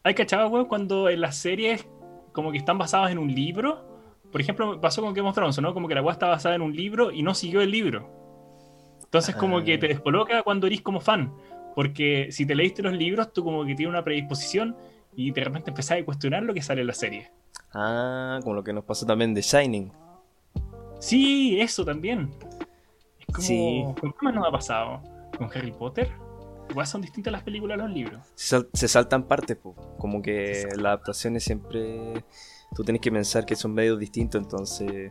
¿Hay cachado, weón, cuando en las series como que están basadas en un libro? Por ejemplo, me pasó con Game of Thrones, ¿no? Como que la weá está basada en un libro y no siguió el libro. Entonces como que te Ah, descoloca cuando eres como fan. Porque si te leíste los libros, tú como que tienes una predisposición y de repente empezás a cuestionar lo que sale en la serie. como lo que nos pasó también de Shining. Sí, eso también. Es Sí, como... ¿Con qué más nos ha pasado? ¿Con Harry Potter? Igual son distintas las películas a los libros. se saltan partes, po. Como Se que las salta. adaptaciones siempre tú tienes que pensar que son medios distintos, entonces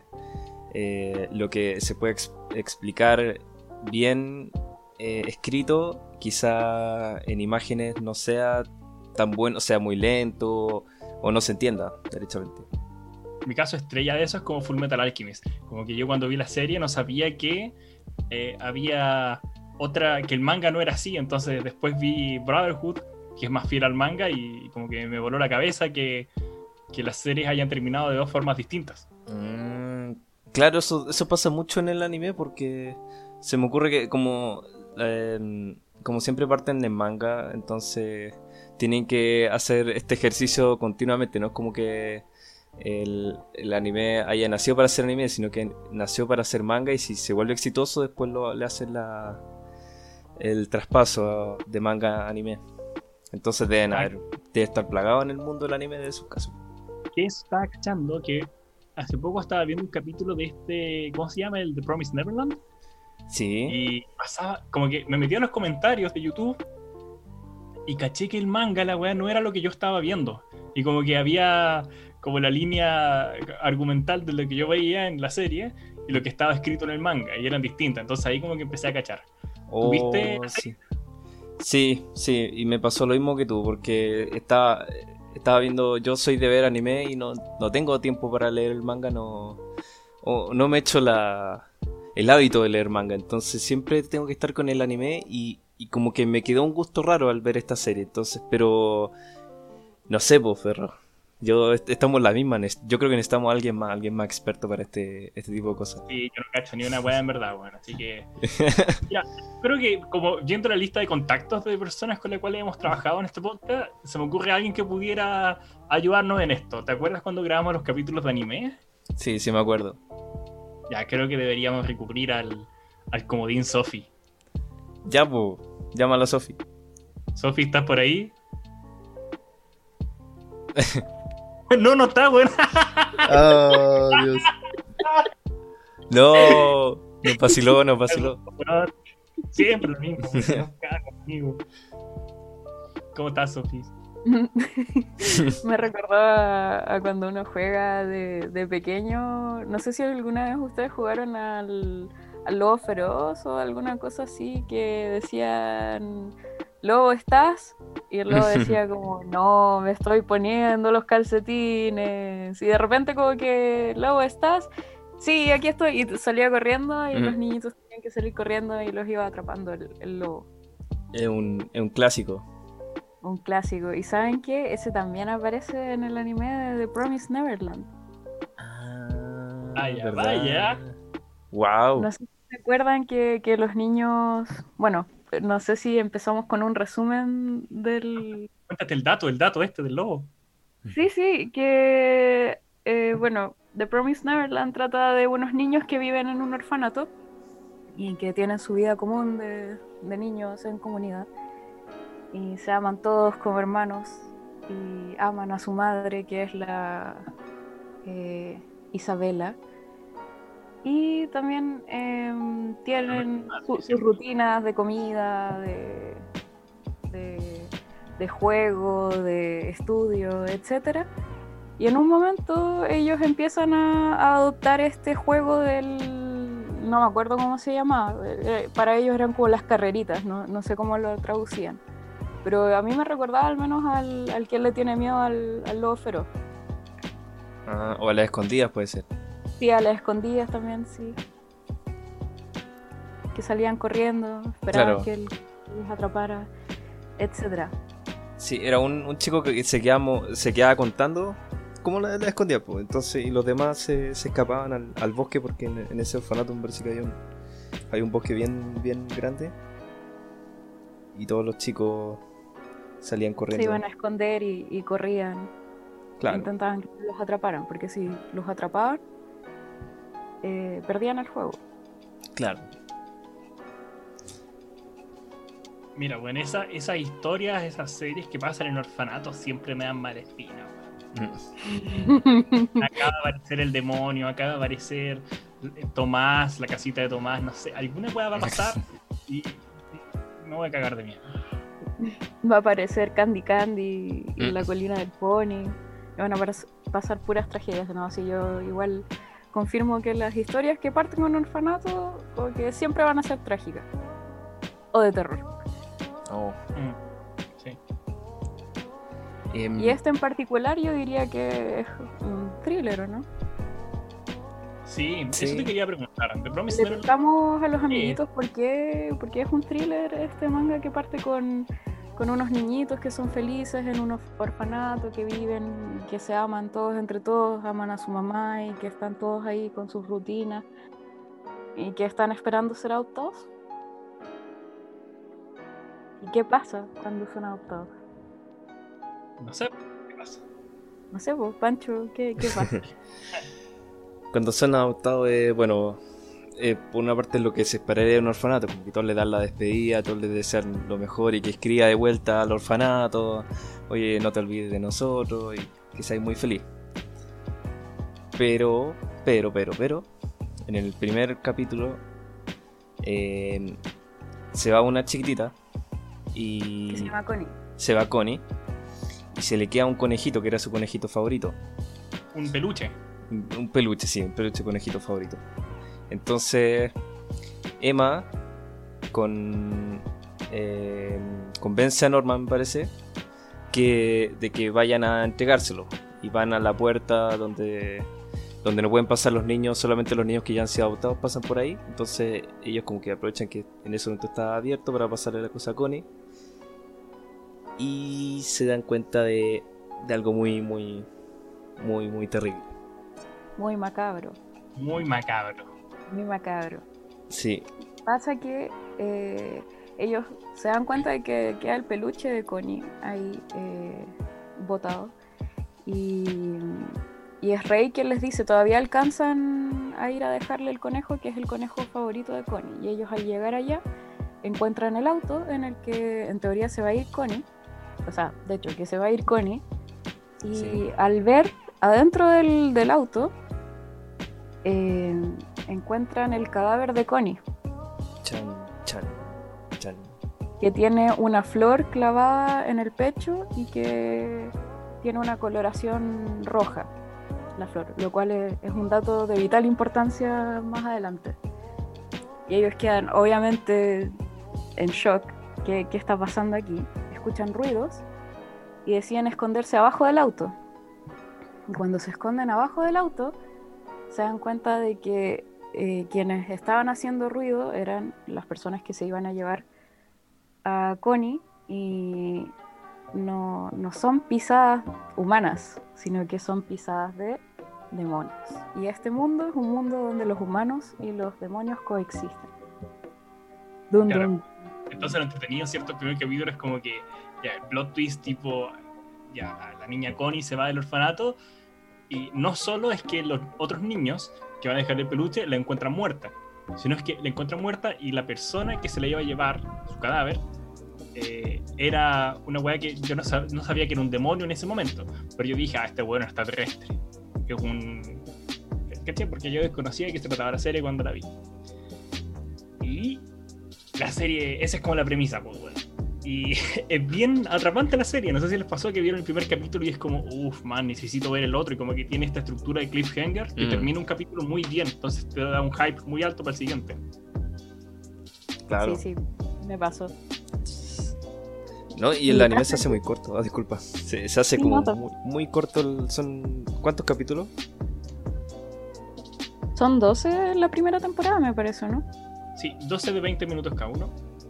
lo que se puede explicar bien escrito, quizá en imágenes no sea tan bueno, sea muy lento o no se entienda, derechamente. Mi caso estrella de eso es como Full Metal Alchemist. Como que yo cuando vi la serie no sabía que había otra, que el manga no era así. Entonces después vi Brotherhood, que es más fiel al manga, y como que me voló la cabeza que las series hayan terminado de dos formas distintas. Mm, claro, eso pasa mucho en el anime porque se me ocurre que como siempre parten en manga, entonces tienen que hacer este ejercicio continuamente, no es como que el anime haya nacido para ser anime, sino que nació para ser manga y si se vuelve exitoso después le hacen el traspaso de manga a anime. Entonces Ah, debe estar plagado en el mundo del anime de sus casos. que estaba cachando que hace poco estaba viendo un capítulo de este, ¿cómo se llama? El de Promise Neverland. Sí. Y pasaba, como que me metí en los comentarios de YouTube y caché que el manga, la weá, no era lo que yo estaba viendo. Y como que había como la línea argumental de lo que yo veía en la serie y lo que estaba escrito en el manga, y eran distintas. Entonces ahí como que empecé a cachar. ¿Tuviste Oh, la serie? sí. Sí, sí, y me pasó lo mismo que tú, porque estaba viendo, yo soy de ver anime y no tengo tiempo para leer el manga, o no me he hecho el hábito de leer manga, entonces siempre tengo que estar con el anime y como que me quedó un gusto raro al ver esta serie, entonces, pero no sé, pues, Ferro. Estamos en la misma, yo creo que necesitamos a alguien más experto para este tipo de cosas. Sí, yo no cacho ni una weá en verdad, bueno. Así que, ya, creo que como viendo la lista de contactos de personas con las cuales hemos trabajado en este podcast, se me ocurre alguien que pudiera ayudarnos en esto. ¿Te acuerdas cuando grabamos los capítulos de anime? Sí, sí me acuerdo. Ya, creo que deberíamos recurrir al comodín Sofi. Ya, pues, llámala a Sofi. Sofi, ¿estás por ahí? No, no está, weón. Oh, Dios. No, nos vaciló, nos vaciló. Siempre lo mismo, weón. No caga conmigo. ¿Cómo estás, Sofi? Me recordó a cuando uno juega de pequeño. No sé si alguna vez ustedes jugaron al Lobo Feroz o alguna cosa así que decían, Lobo, ¿estás? Y el lobo decía como, no, me estoy poniendo los calcetines. Y de repente como que, Lobo, ¿estás? Sí, aquí estoy. Y salía corriendo y los Mm, niñitos tenían que salir corriendo y los iba atrapando el lobo. es un clásico. Un clásico. ¿Y saben qué? Ese también aparece en el anime de The Promised Neverland. Vaya, vaya. ¿Verdad? Wow. No sé si se acuerdan que los niños. Bueno, no sé si empezamos con un resumen del. Cuéntate el dato este del lobo. Sí, sí, que. Bueno, The Promised Neverland trata de unos niños que viven en un orfanato y que tienen su vida común de niños en comunidad. Y se aman todos como hermanos y aman a su madre, que es la eh, Isabela. Y también La tienen de sus siempre. rutinas de comida, de, de juego, de estudio, etcétera. Y en un momento ellos empiezan a adoptar este juego no me acuerdo cómo se llamaba, para ellos eran como las carreritas, no sé cómo lo traducían. Pero a mí me recordaba al menos al que le tiene miedo al lobo feroz. O a las escondidas puede ser. Sí, a las escondidas también, sí. Que salían corriendo, esperaban Claro. que él los atrapara, etcétera. Sí, era un chico que se quedaba contando cómo la escondía, pues. Entonces, y los demás se escapaban al bosque porque en ese orfanato me parece que hay un bosque bien, bien grande. Y todos los chicos salían Se corriendo. iban a esconder y corrían. Claro, Intentaban que los atraparan, porque si los atrapaban, perdían el juego. claro. Mira, bueno, esas historias, esas series que pasan en orfanatos siempre me dan mala espina, weón. Acaba de aparecer el demonio, acaba de aparecer Tomás, la casita de Tomás, no sé, alguna hueá va a pasar y me voy a cagar de miedo. Va a aparecer Candy Candy y la colina del pony. Y van a pasar puras tragedias, ¿no? Así yo igual confirmo que las historias que parten con un orfanato como que siempre van a ser trágicas. O de terror. Oh. Sí. Y este en particular yo diría que es un thriller, ¿o no? Sí, Sí. eso te quería preguntar. The Promised Le Neverland. preguntamos a los amiguitos por qué es un thriller este manga que parte con unos niñitos que son felices en un orfanato, que viven, que se aman todos entre todos, aman a su mamá y que están todos ahí con sus rutinas y que están esperando ser adoptados. ¿Y qué pasa cuando son adoptados? No sé qué pasa. No sé, pues, Pancho, ¿qué pasa? Cuando son adoptados, bueno, por una parte es lo que se esperaría de un orfanato, como que todos le dan la despedida, todos le desean lo mejor y que escriba de vuelta al orfanato, oye, no te olvides de nosotros y que seas muy feliz. Pero, en el primer capítulo se va una chiquitita y Que se llama Connie. se va Connie y se le queda un conejito que era su conejito favorito. Un peluche. Un peluche, sí, un peluche conejito favorito. Entonces, Emma convence a Norman, me parece, de que vayan a entregárselo. Y van a la puerta donde no pueden pasar los niños, solamente los niños que ya han sido adoptados pasan por ahí. Entonces, ellos como que aprovechan que en ese momento está abierto para pasarle la cosa a Connie. Y se dan cuenta de algo muy terrible. Muy macabro. Muy macabro. Muy macabro. Sí, Pasa que ellos se dan cuenta de que queda el peluche de Connie ahí botado. Y es Rey quien les dice, todavía alcanzan a ir a dejarle el conejo, que es el conejo favorito de Connie. Y ellos al llegar allá encuentran el auto en el que en teoría se va a ir Connie. O sea, de hecho, que se va a ir Connie. Y Sí. al ver adentro del auto, encuentran el cadáver de Connie, chan. que tiene una flor clavada en el pecho y que tiene una coloración roja, la flor, lo cual es un dato de vital importancia más adelante. Y ellos quedan obviamente en shock. ¿Qué está pasando aquí? Escuchan ruidos y deciden esconderse abajo del auto. Y cuando se esconden abajo del auto, se dan cuenta de que quienes estaban haciendo ruido eran las personas que se iban a llevar a Connie, y no son pisadas humanas, sino que son pisadas de demonios. Y este mundo es un mundo donde los humanos y los demonios coexisten. Dun, Claro. dun. Entonces lo entretenido, ¿cierto? El primer capítulo es como que ya, el plot twist tipo, ya la niña Connie se va del orfanato y no solo es que los otros niños que van a dejar el peluche la encuentran muerta, sino es que la encuentran muerta y la persona que se la iba a llevar, su cadáver, era una weá que yo no sabía que era un demonio en ese momento, pero yo dije, este weón es extraterrestre, que es un... ¿Caché? Porque yo desconocía de qué se trataba la serie cuando la vi. Y la serie, esa es como la premisa, pues, weón. Y es bien atrapante la serie. No sé si les pasó que vieron el primer capítulo y es como, uff, man, necesito ver el otro. Y como que tiene esta estructura de cliffhanger que termina un capítulo muy bien. Entonces te da un hype muy alto para el siguiente. Claro. Sí, me pasó. ¿No? Y el anime se hace muy corto. Disculpa. Se hace Sí, como nota. muy corto. Son ¿cuántos capítulos? Son 12 la primera temporada, me parece, ¿no? Sí, 12 de 20 minutos cada uno.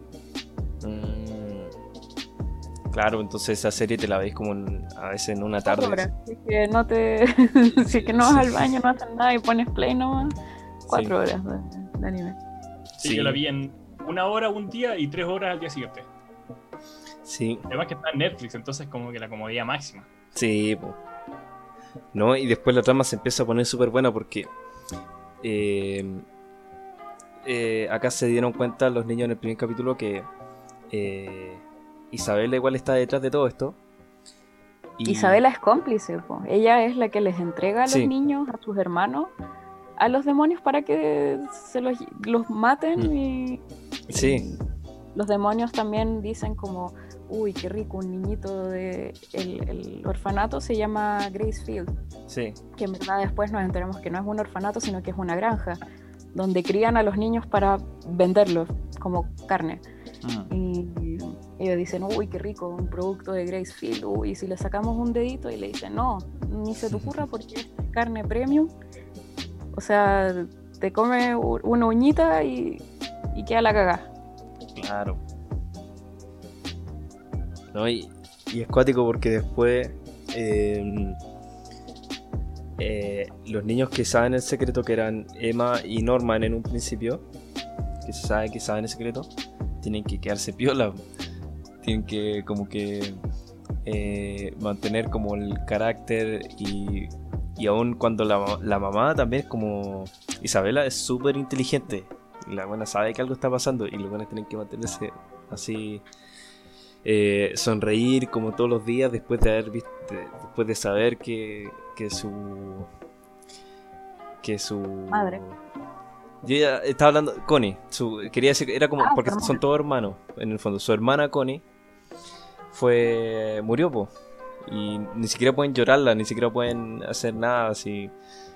Claro, entonces esa serie te la veis como a veces en una tarde. 4 horas. Si es que no te... si es que no vas al baño, no haces nada y pones play nomás. 4 horas de anime. Sí, yo la vi en 1 hora un día y 3 horas al día siguiente. Sí, Además que está en Netflix, entonces como que la comodidad máxima. sí, po. ¿No? Y después la trama se empieza a poner súper buena porque eh, acá se dieron cuenta los niños en el primer capítulo que Isabela igual está detrás de todo esto. Y Isabela es cómplice, po. Ella es la que les entrega a los Sí. niños, a sus hermanos, a los demonios para que los maten y sí, los demonios también dicen como, uy, qué rico, un niñito de el orfanato se llama Gracefield, sí, que en verdad después nos enteramos que no es un orfanato, sino que es una granja, donde crían a los niños para venderlos como carne. Y ellos dicen, uy, qué rico, un producto de Gracefield, uy, y si le sacamos un dedito y le dicen, no, ni se te ocurra porque es carne premium, o sea, te come una uñita y queda la cagada. claro. ¿No? Y es cuático porque después los niños que saben el secreto, que eran Emma y Norman en un principio, que se sabe que saben el secreto, tienen que quedarse piola. Tienen que como que mantener como el carácter y aún cuando la mamá también es como Isabela es súper inteligente y la buena sabe que algo está pasando y los buenos tienen que mantenerse así, sonreír como todos los días después de haber visto, después de saber que su Madre. yo ya estaba hablando Connie, quería decir era como porque su hermana. son todos hermanos en el fondo. Su hermana Connie murió, po, y ni siquiera pueden llorarla, ni siquiera pueden hacer nada así.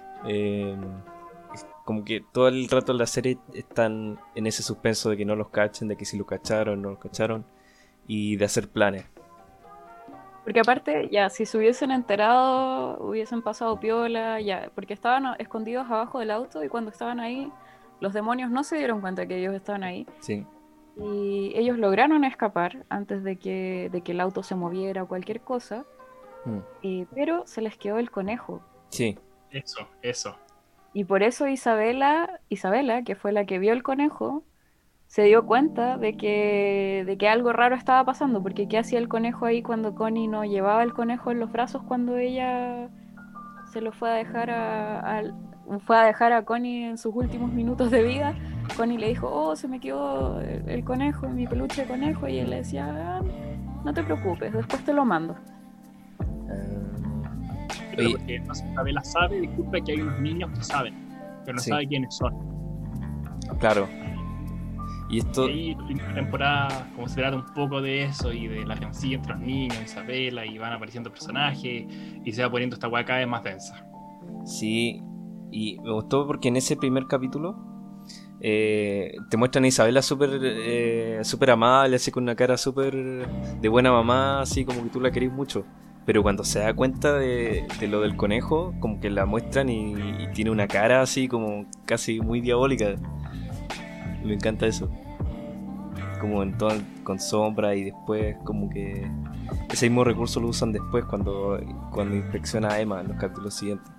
Como que todo el rato en la serie están en ese suspenso de que no los cachen, de que si lo cacharon, no los cacharon, y de hacer planes. Porque aparte, ya, si se hubiesen enterado, hubiesen pasado piola, ya, porque estaban escondidos abajo del auto y cuando estaban ahí, los demonios no se dieron cuenta que ellos estaban ahí. Sí, Y ellos lograron escapar antes de que el auto se moviera o cualquier cosa, pero se les quedó el conejo. sí, Eso. Y por eso Isabela, que fue la que vio el conejo, se dio cuenta de que algo raro estaba pasando, porque ¿qué hacía el conejo ahí cuando Connie no llevaba el conejo en los brazos cuando ella se lo fue a dejar fue a dejar a Connie en sus últimos minutos de vida? Connie le dijo, oh, se me quedó el conejo, mi peluche de conejo, y él le decía, "Ah, no te preocupes, después te lo mando". Pero Oye. porque entonces Isabela sabe, disculpa, que hay unos niños que saben, pero no Sí. sabe quiénes son. claro. Y esto, Y ahí la primera temporada, como se trata un poco de eso y de la rencilla entre los niños, Isabela, y van apareciendo personajes y se va poniendo esta hueá cada vez más densa. sí, y me gustó porque en ese primer capítulo te muestran a Isabela súper amable, así con una cara súper de buena mamá, así como que tú la querés mucho. Pero cuando se da cuenta de lo del conejo, como que la muestran y tiene una cara así como casi muy diabólica. Me encanta eso. Como en todo, con sombra, y después como que ese mismo recurso lo usan después cuando inspecciona a Emma en los capítulos siguientes.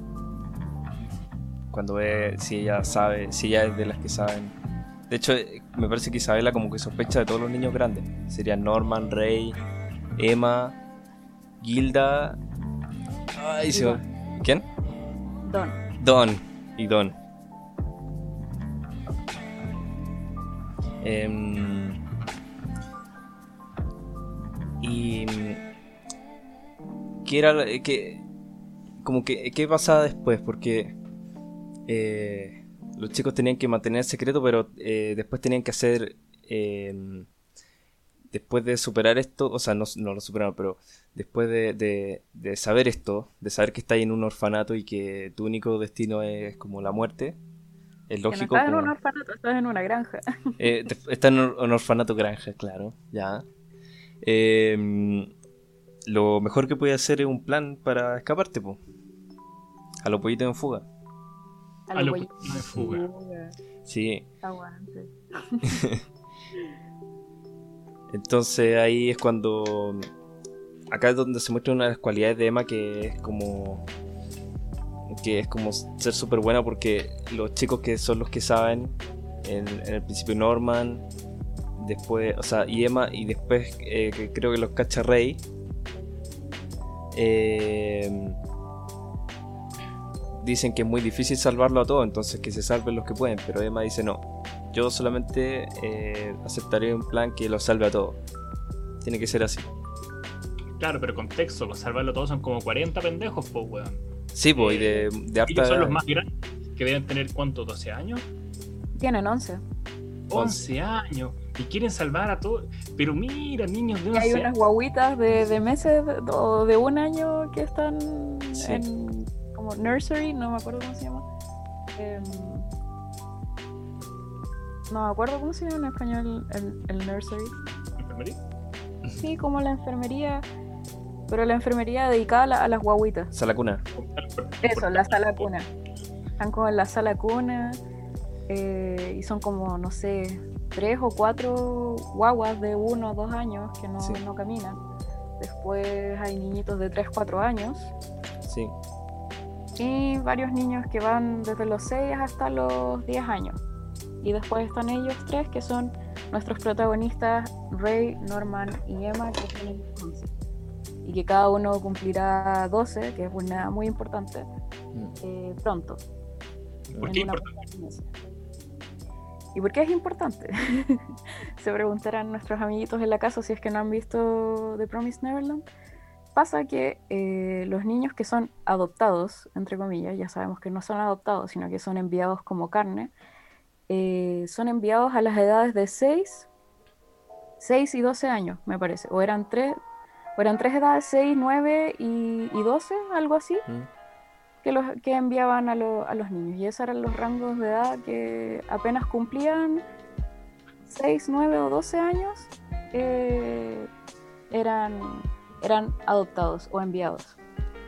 Cuando ve si ella sabe, si ella es de las que saben. De hecho, me parece que Isabela como que sospecha de todos los niños grandes. Serían Norman, Ray, Emma, Gilda. Ay, se me... ¿Quién? Don. Don. Y ¿qué era como que qué pasaba después? Porque los chicos tenían que mantener el secreto, pero después tenían que hacer después de superar esto, o sea, no lo superaron, pero después de saber esto, de saber que estás en un orfanato y que tu único destino es como la muerte, es Que no lógico estás en como... un orfanato, estás en una granja. está en un orfanato granja, claro, ya. Lo mejor que puede hacer es un plan para escaparte, po. A los pollitos en fuga. A lo pollitos en fuga. Sí. Aguante. Entonces ahí es cuando... Acá es donde se muestra una de las cualidades de Emma, que es como ser súper buena, porque los chicos que son los que saben, en el principio Norman, después, o sea, y Emma, y después que creo que los cacha Rey. Dicen que es muy difícil salvarlo a todos, entonces que se salven los que pueden, pero Emma dice no, yo solamente aceptaré un plan que los salve a todos. Tiene que ser así. Claro, pero contexto, para salvarlo todos son como 40 pendejos, pues, weón. Sí, pues, y de harta... Ellos son los más grandes, que deben tener, ¿cuánto? ¿12 años? Tienen 11. 11 años. Y quieren salvar a todos. Pero mira, niños de Y 11 hay años. unas guaguitas de meses o de un año que están Sí. en como nursery, no me acuerdo cómo se llama. No me acuerdo cómo se llama en español el nursery. ¿Enfermería? Sí, como la enfermería, pero la enfermería dedicada a las guaguitas. Sala cuna. Eso, la sala cuna. Están como en la sala cuna y son como, no sé, 3 o 4 guaguas de 1 o 2 años que Sí. no caminan. Después hay niñitos de 3 o 4 años Sí. y varios niños que van desde los 6 hasta los 10 años. Y después están ellos 3 que son nuestros protagonistas, Ray, Norman y Emma, que tienen 11. Y que cada uno cumplirá 12, que es una muy importante, pronto. ¿Por en qué una importante? próxima mesa. ¿Y por qué es importante? Se preguntarán nuestros amiguitos en la casa si es que no han visto The Promised Neverland. Pasa que los niños que son adoptados, entre comillas, ya sabemos que no son adoptados, sino que son enviados como carne, son enviados a las edades de 6 y 12 años, me parece. O eran tres edades, 6, 9 y 12, algo así, que enviaban a los niños. Y esos eran los rangos de edad que apenas cumplían 6, 9 o 12 años, eran adoptados o enviados.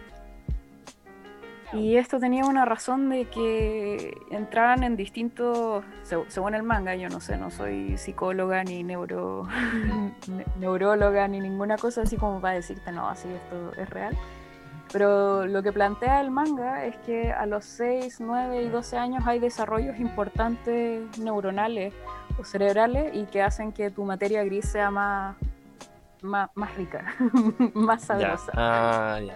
Y esto tenía una razón de que entraran en distintos, según el manga, yo no sé, no soy psicóloga ni neuróloga ni ninguna cosa así como para decirte no, así esto es real. Pero lo que plantea el manga es que a los 6, 9 y 12 años hay desarrollos importantes neuronales o cerebrales y que hacen que tu materia gris sea más rica, más sabrosa. Ya.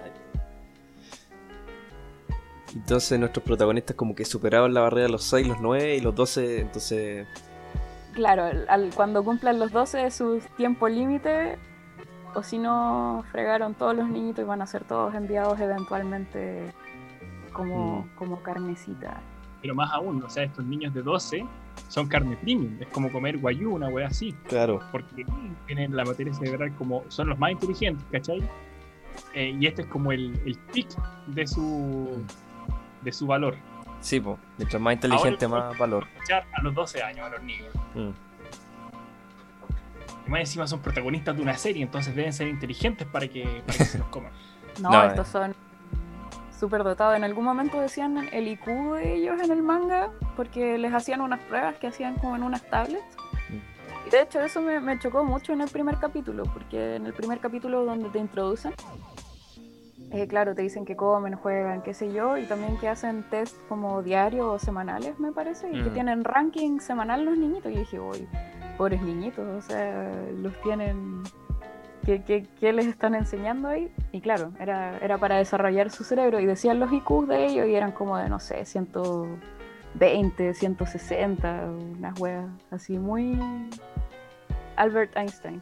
Entonces nuestros protagonistas como que superaban la barrera de los 6, los 9 y los 12, entonces... Claro, cuando cumplan los 12 es su tiempo límite, o si no, fregaron todos los niñitos y van a ser todos enviados eventualmente como carnecita. Pero más aún, o sea, estos niños de 12 son carne premium. Es como comer guayú, una wea así. Claro. Porque tienen la materia cerebral como... Son los más inteligentes, ¿cachai? Y este es como el pic de su valor. Sí, pues, mientras más inteligente, Ahora, más valor. Escuchar a los 12 años, a los niños. Y más encima son protagonistas de una serie, entonces deben ser inteligentes para que se los coman. No, estos son súper dotados. En algún momento decían el IQ de ellos en el manga, porque les hacían unas pruebas que hacían como en unas tablets. Y de hecho eso me chocó mucho en el primer capítulo, porque en el primer capítulo donde te introducen, claro, te dicen que comen, juegan, qué sé yo, y también que hacen test como diarios o semanales, me parece, y que tienen ranking semanal los niñitos. Y dije, uy, pobres niñitos, o sea, los tienen... ¿Qué les están enseñando ahí? Y claro, era para desarrollar su cerebro, y decían los IQs de ellos y eran como de, no sé, 120, 160, unas weas así muy... Albert Einstein.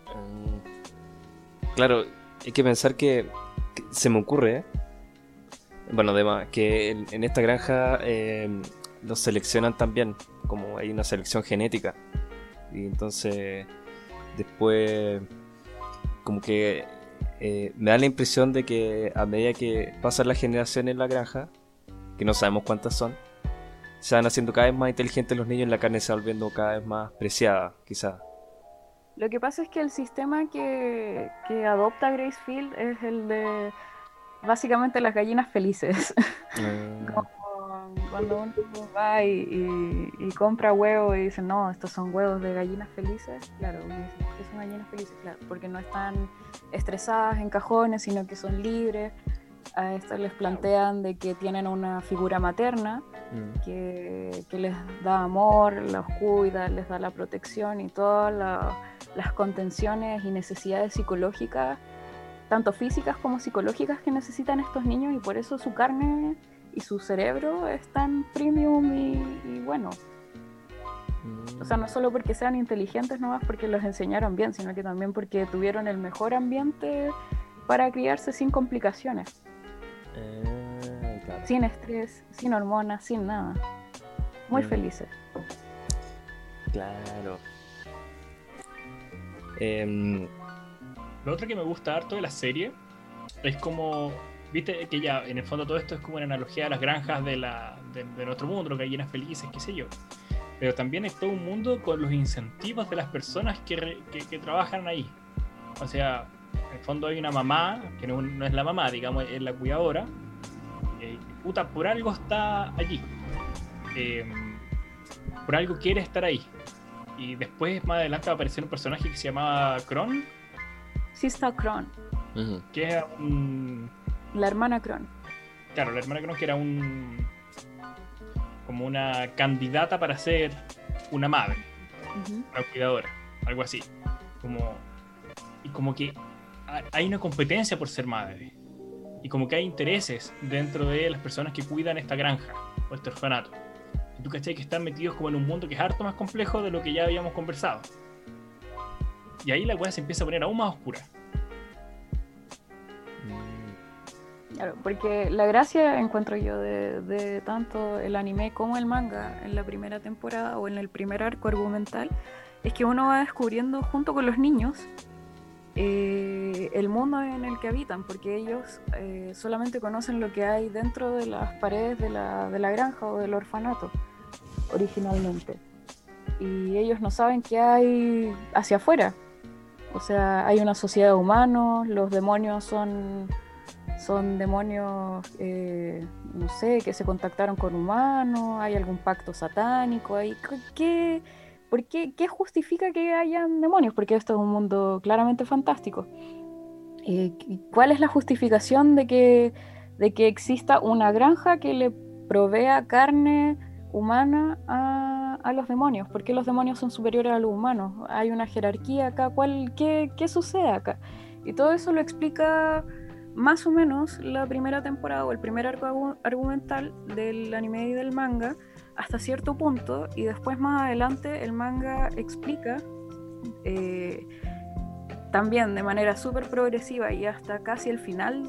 Claro, hay que pensar que se me ocurre, bueno, además, que en esta granja los seleccionan también, como hay una selección genética. Y entonces, después, como que me da la impresión de que a medida que pasan las generaciones en la granja, que no sabemos cuántas son, se van haciendo cada vez más inteligentes los niños y la carne se va volviendo cada vez más preciada, quizás. Lo que pasa es que el sistema que adopta Gracefield es el de básicamente las gallinas felices. Como cuando uno va y compra huevos y dice, no, estos son huevos de gallinas felices, claro, uno dice, ¿por qué son gallinas felices? Claro, porque no están estresadas en cajones, sino que son libres. A estos les plantean de que tienen una figura materna que les da amor, los cuida, les da la protección y todas las contenciones y necesidades psicológicas, tanto físicas como psicológicas, que necesitan estos niños, y por eso su carne y su cerebro es tan premium y bueno. O sea, no solo porque sean inteligentes nomás porque los enseñaron bien, sino que también porque tuvieron el mejor ambiente para criarse sin complicaciones. Claro. Sin estrés, sin hormonas, sin nada. Muy felices. Claro. Lo otro que me gusta harto de la serie es como, viste que ya en el fondo todo esto es como una analogía a las granjas de nuestro mundo, las gallinas felices, qué sé yo. Pero también es todo un mundo con los incentivos de las personas que trabajan ahí. O sea, en el fondo hay una mamá, que no es la mamá, digamos, es la cuidadora. Puta, por algo está allí. Por algo quiere estar ahí. Y después, más adelante, va a aparecer un personaje que se llamaba Kron. Sista Kron. Que es la hermana Kron. Claro, la hermana Kron, que era como una candidata para ser una madre, una cuidadora, algo así. Y como que hay una competencia por ser madre. Y como que hay intereses dentro de las personas que cuidan esta granja o este orfanato. Y tú cachai que están metidos como en un mundo que es harto más complejo de lo que ya habíamos conversado. Y ahí la weá se empieza a poner aún más oscura. Claro, porque la gracia, encuentro yo, de tanto el anime como el manga en la primera temporada o en el primer arco argumental, es que uno va descubriendo junto con los niños el mundo en el que habitan, porque ellos solamente conocen lo que hay dentro de las paredes de la granja o del orfanato originalmente, y ellos no saben qué hay hacia afuera. O sea, hay una sociedad de humanos, los demonios son demonios, no sé, que se contactaron con humanos, hay algún pacto satánico, ¿qué justifica que hayan demonios? Porque esto es un mundo claramente fantástico. ¿Cuál es la justificación de que exista una granja que le provea carne humana a los demonios? ¿Por qué los demonios son superiores a los humanos? ¿Hay una jerarquía acá? ¿Qué sucede acá? Y todo eso lo explica más o menos la primera temporada o el primer arco argumental del anime y del manga, hasta cierto punto, y después más adelante el manga explica también de manera súper progresiva, y hasta casi el final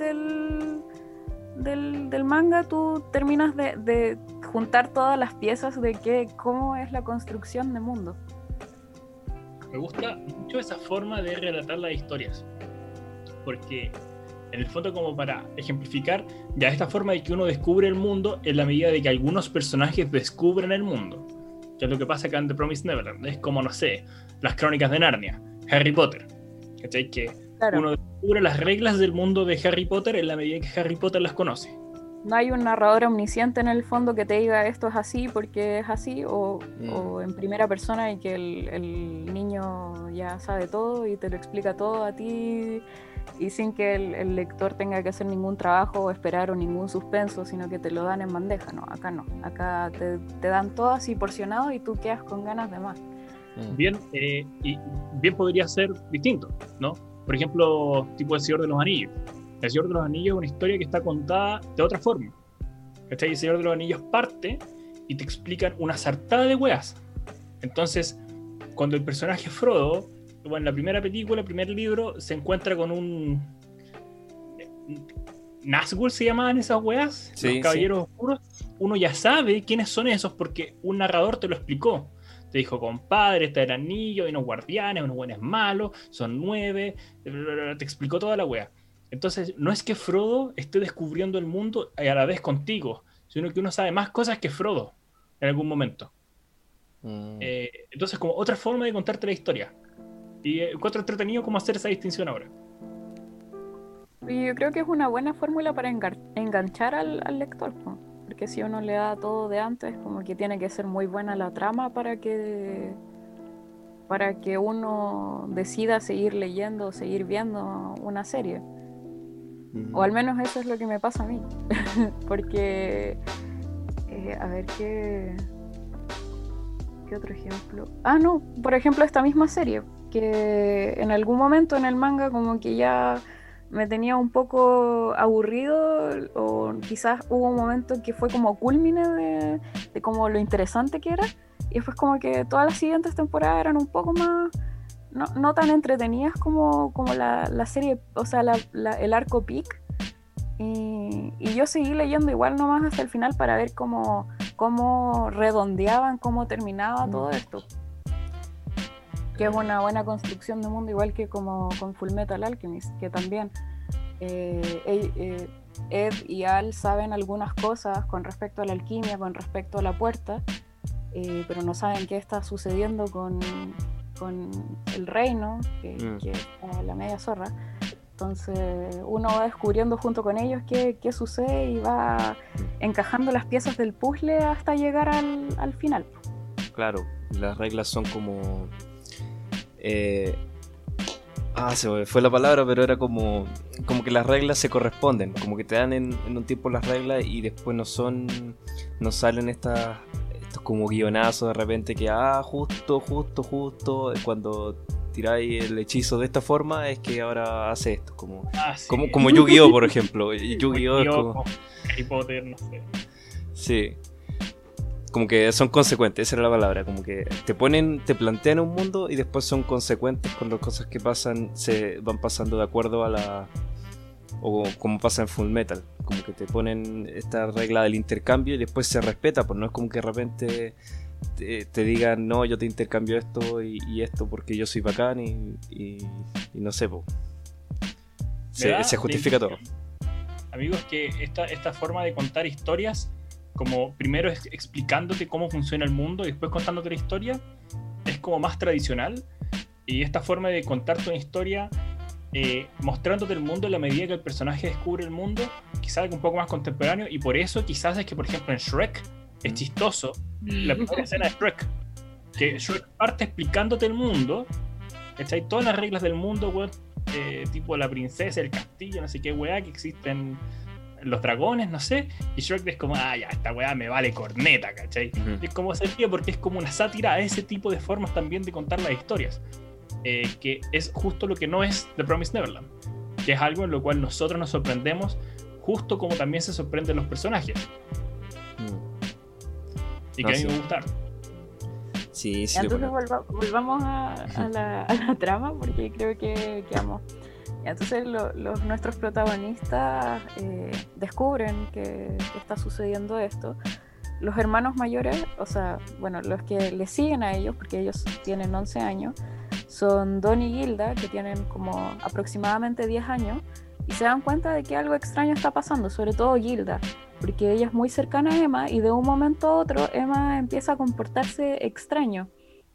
del manga tú terminas de juntar todas las piezas de cómo es la construcción de mundo. Me gusta mucho esa forma de relatar las historias, porque en el fondo, como para ejemplificar ya esta forma de que uno descubre el mundo en la medida de que algunos personajes descubren el mundo, que es lo que pasa acá en The Promised Neverland. Es como, no sé, las crónicas de Narnia, Harry Potter, ¿cachai? Que claro, uno descubre las reglas del mundo de Harry Potter en la medida que Harry Potter las conoce. no hay un narrador omnisciente en el fondo que te diga esto es así porque es así, o en primera persona, y que el niño ya sabe todo y te lo explica todo a ti, y sin que el lector tenga que hacer ningún trabajo o esperar o ningún suspenso, sino que te lo dan en bandeja. No, acá te dan todo así porcionado y tú quedas con ganas de más. Bien, y bien podría ser distinto, ¿no? Por ejemplo, tipo El Señor de los Anillos. El Señor de los Anillos es una historia que está contada de otra forma, ¿cachai? El Señor de los Anillos parte y te explican una sartada de weas. Entonces, cuando el personaje Frodo, bueno, en la primera película, el primer libro, se encuentra con un Nazgûl, se llamaban esas weas, Sí, los caballeros oscuros. Uno ya sabe quiénes son esos porque un narrador te lo explicó. Te dijo, compadre, este era el anillo, hay unos guardianes, unos buenos malos, son 9, te explicó toda la wea. Entonces, no es que Frodo esté descubriendo el mundo a la vez contigo, sino que uno sabe más cosas que Frodo en algún momento. Entonces, como otra forma de contarte la historia. Y encuentro entretenido cómo hacer esa distinción ahora. Y yo creo que es una buena fórmula para enganchar al lector, ¿no? Porque si uno le da todo de antes, como que tiene que ser muy buena la trama para que uno decida seguir leyendo o seguir viendo una serie. O al menos eso es lo que me pasa a mí. Porque, a ver, ¿qué otro ejemplo? Ah, no, por ejemplo, esta misma serie, que en algún momento en el manga como que ya me tenía un poco aburrido, o quizás hubo un momento que fue como culmine de como lo interesante que era, y después como que todas las siguientes temporadas eran un poco más, no tan entretenidas como la serie, o sea, el arco Peak. Y yo seguí leyendo igual nomás hasta el final para ver cómo redondeaban, cómo terminaba todo esto. Que es una buena construcción de mundo, igual que como con Fullmetal Alchemist, que también Ed y Al saben algunas cosas con respecto a la alquimia, con respecto a la puerta, pero no saben qué está sucediendo con el reino, que es la media zorra. Entonces uno va descubriendo junto con ellos qué sucede y va encajando las piezas del puzzle hasta llegar al final. Claro, las reglas son como... se me fue la palabra, pero era como que las reglas se corresponden, como que te dan en un tiempo las reglas y después no salen estos como guionazos de repente que justo cuando tiráis el hechizo de esta forma es que ahora hace esto, como Yu-Gi-Oh, por ejemplo. Yu-Gi-Oh es como Harry Potter, no sé. Sí. Como que son consecuentes, esa era la palabra, como que te plantean un mundo y después son consecuentes con las cosas que pasan, se van pasando de acuerdo o como pasa en Fullmetal, como que te ponen esta regla del intercambio y después se respeta, pues no es como que de repente te digan, no, yo te intercambio esto y esto porque yo soy bacán y no sé, pues. Se justifica todo. Amigos, que esta forma de contar historias, como primero explicándote cómo funciona el mundo y después contándote la historia, es como más tradicional. Y esta forma de contarte una historia mostrándote el mundo en la medida que el personaje descubre el mundo, quizás algo un poco más contemporáneo, y por eso quizás es que, por ejemplo, en Shrek es chistoso la primera escena de Shrek, que Shrek parte explicándote el mundo, ¿cachai? Todas las reglas del mundo, weón, tipo la princesa, el castillo, no sé qué weá, que existen los dragones, no sé, y Shrek es como, ya, esta weá me vale corneta, ¿cachai? Es como sentido porque es como una sátira a ese tipo de formas también de contar las historias, que es justo lo que no es The Promised Neverland, que es algo en lo cual nosotros nos sorprendemos, justo como también se sorprenden los personajes. Y que a mí me gusta. Sí, entonces volvamos a la trama, porque creo que vamos. Entonces nuestros protagonistas descubren que está sucediendo esto. Los hermanos mayores, o sea, bueno, los que le siguen a ellos, porque ellos tienen 11 años, son Don y Gilda, que tienen como aproximadamente 10 años, y se dan cuenta de que algo extraño está pasando, sobre todo Gilda, porque ella es muy cercana a Emma y de un momento a otro Emma empieza a comportarse extraño.